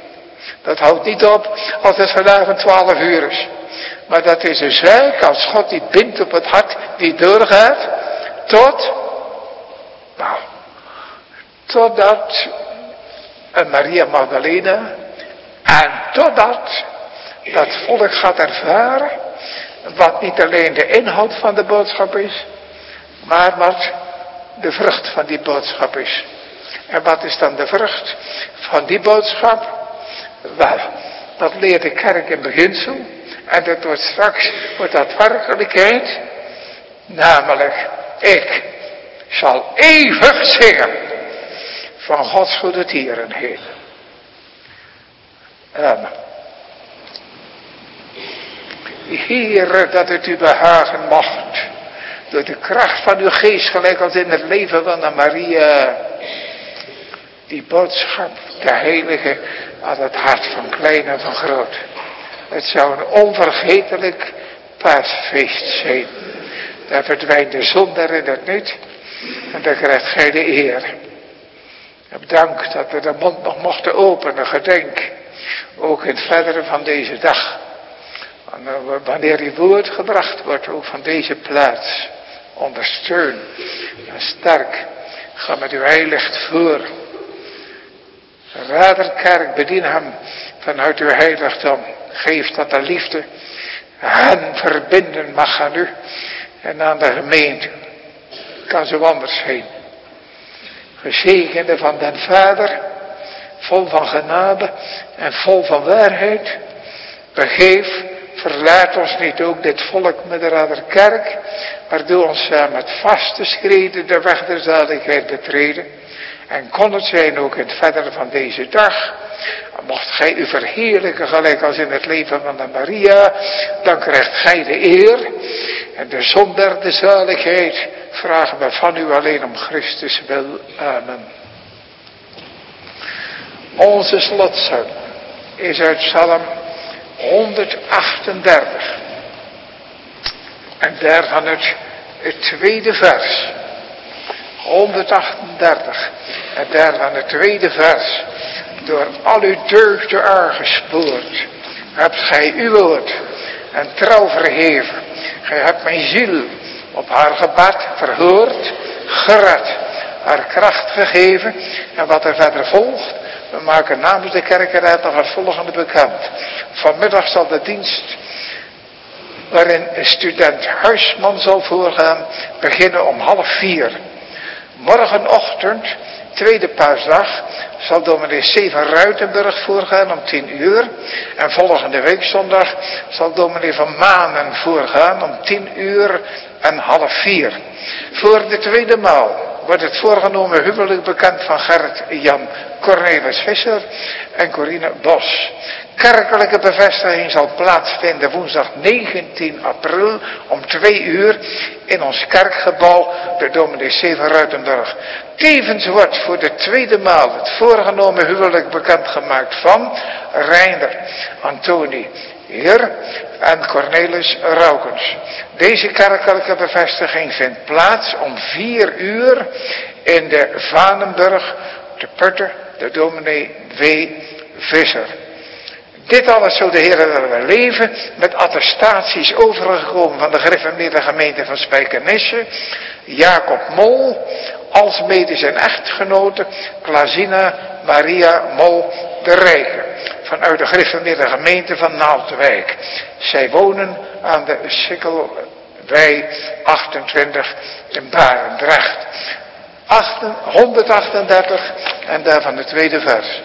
Dat houdt niet op als het vanavond 12 uur is. Maar dat is een zaak als God die bindt op het hart, die doorgaat. Totdat een Maria Magdalena. En totdat dat volk gaat ervaren wat niet alleen de inhoud van de boodschap is, maar wat de vrucht van die boodschap is. En wat is dan de vrucht van die boodschap? Wel, dat leert de kerk in beginsel en dat wordt straks dat werkelijkheid. Namelijk, ik zal eeuwig zingen van Gods goede tierenheid. Amen. Heere, dat het u behagen mocht, door de kracht van uw geest, gelijk als in het leven van de Maria, die boodschap, de heilige, aan het hart van klein en van groot. Het zou een onvergetelijk paasfeest zijn. Daar verdwijnt de zondaar in het niet, en daar krijgt gij de eer. En bedankt dat we de mond nog mochten openen, gedenk. Ook in het verdere van deze dag. Wanneer uw woord gebracht wordt, ook van deze plaats. Ondersteun en sterk. Ga met uw heilig voor. Raderkerk, bedien hem vanuit uw heiligdom. Geef dat de liefde hen verbinden mag aan u en aan de gemeente. Kan zo anders heen. Gezegende van den Vader, vol van genade en vol van waarheid. Begeef, verlaat ons niet ook dit volk met de Raderkerk, maar doe ons met vaste schreden de weg der zaligheid betreden. En kon het zijn ook in het verdere van deze dag. Mocht gij u verheerlijken gelijk als in het leven van de Maria, dan krijgt gij de eer. En de zondaar de zaligheid vragen we van u alleen om Christus wil. Amen. Onze slotzang is uit Psalm 138. En daarvan het tweede vers. 138. En daarvan het tweede vers. Door al uw deugden aangespoord, hebt gij uw woord en trouw verheven. Gij hebt mijn ziel op haar gebed verhoord gered, haar kracht gegeven. En wat er verder volgt, we maken namens de kerkenraad nog het volgende bekend. Vanmiddag zal de dienst waarin student Huisman zal voorgaan, beginnen om 3:30. Morgenochtend, tweede paasdag, zal dominee Steven Ruitenburg voorgaan om 10:00. En volgende week zondag zal dominee Van Manen voorgaan om 10:00 en 3:30. Voor de tweede maal wordt het voorgenomen huwelijk bekend van Gerrit Jan Cornelis Visser en Corine Bos. Kerkelijke bevestiging zal plaatsvinden woensdag 19 april om 2:00 in ons kerkgebouw bij dominee Steven Ruitenburg. Tevens wordt voor de tweede maal het voorgenomen huwelijk bekendgemaakt van Reiner Antoni Heer en Cornelis Raukens. Deze kerkelijke bevestiging vindt plaats om 4:00 in de Vanenburg te Putten, de dominee W. Visser. Dit alles zo de Heer willen leven, met attestaties overgekomen van de gereformeerde gemeente van Spijkenisse, Jacob Mol, alsmede zijn echtgenote Klazina Maria Mol de Rijke, vanuit de gereformeerde gemeente van Naaldwijk. Zij wonen aan de Sikkelwei 28 in Barendrecht. 138 en daarvan de tweede vers.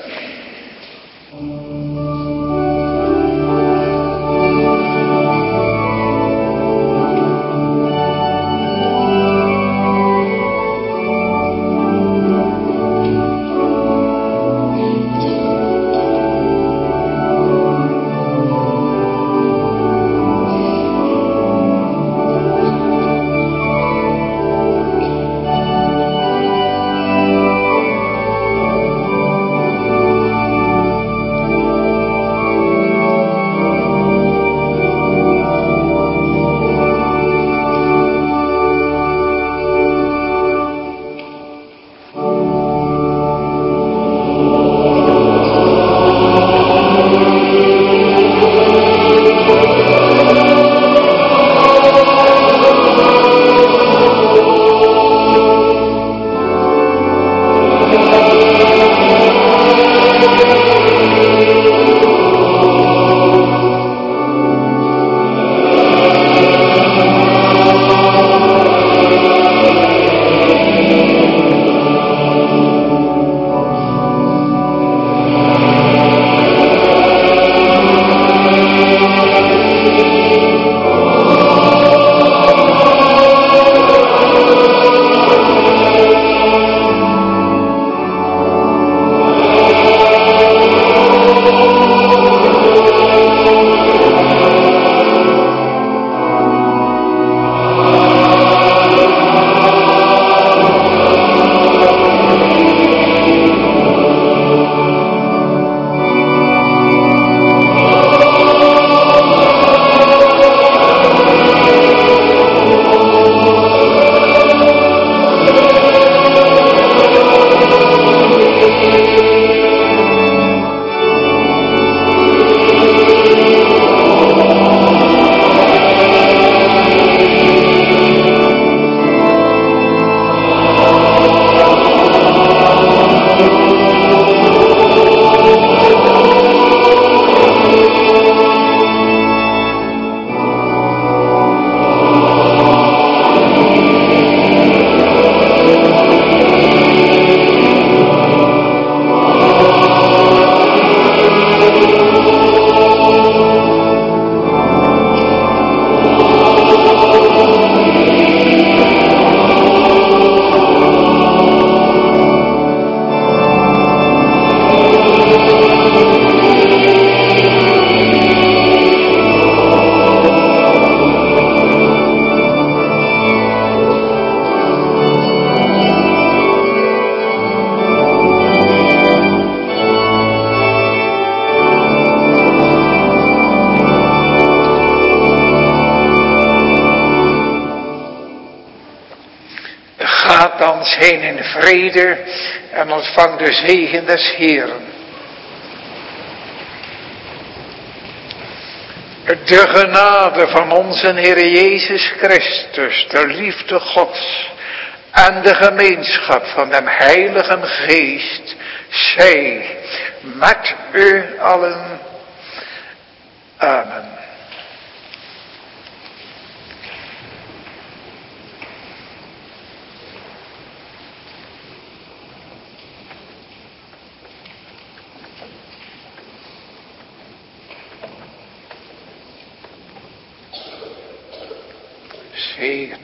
Gaat dan heen in vrede en ontvang de zegen des Heeren. De genade van onze Heer Jezus Christus, de liefde Gods en de gemeenschap van de Heilige Geest zij met u allen. Amen. Zegen.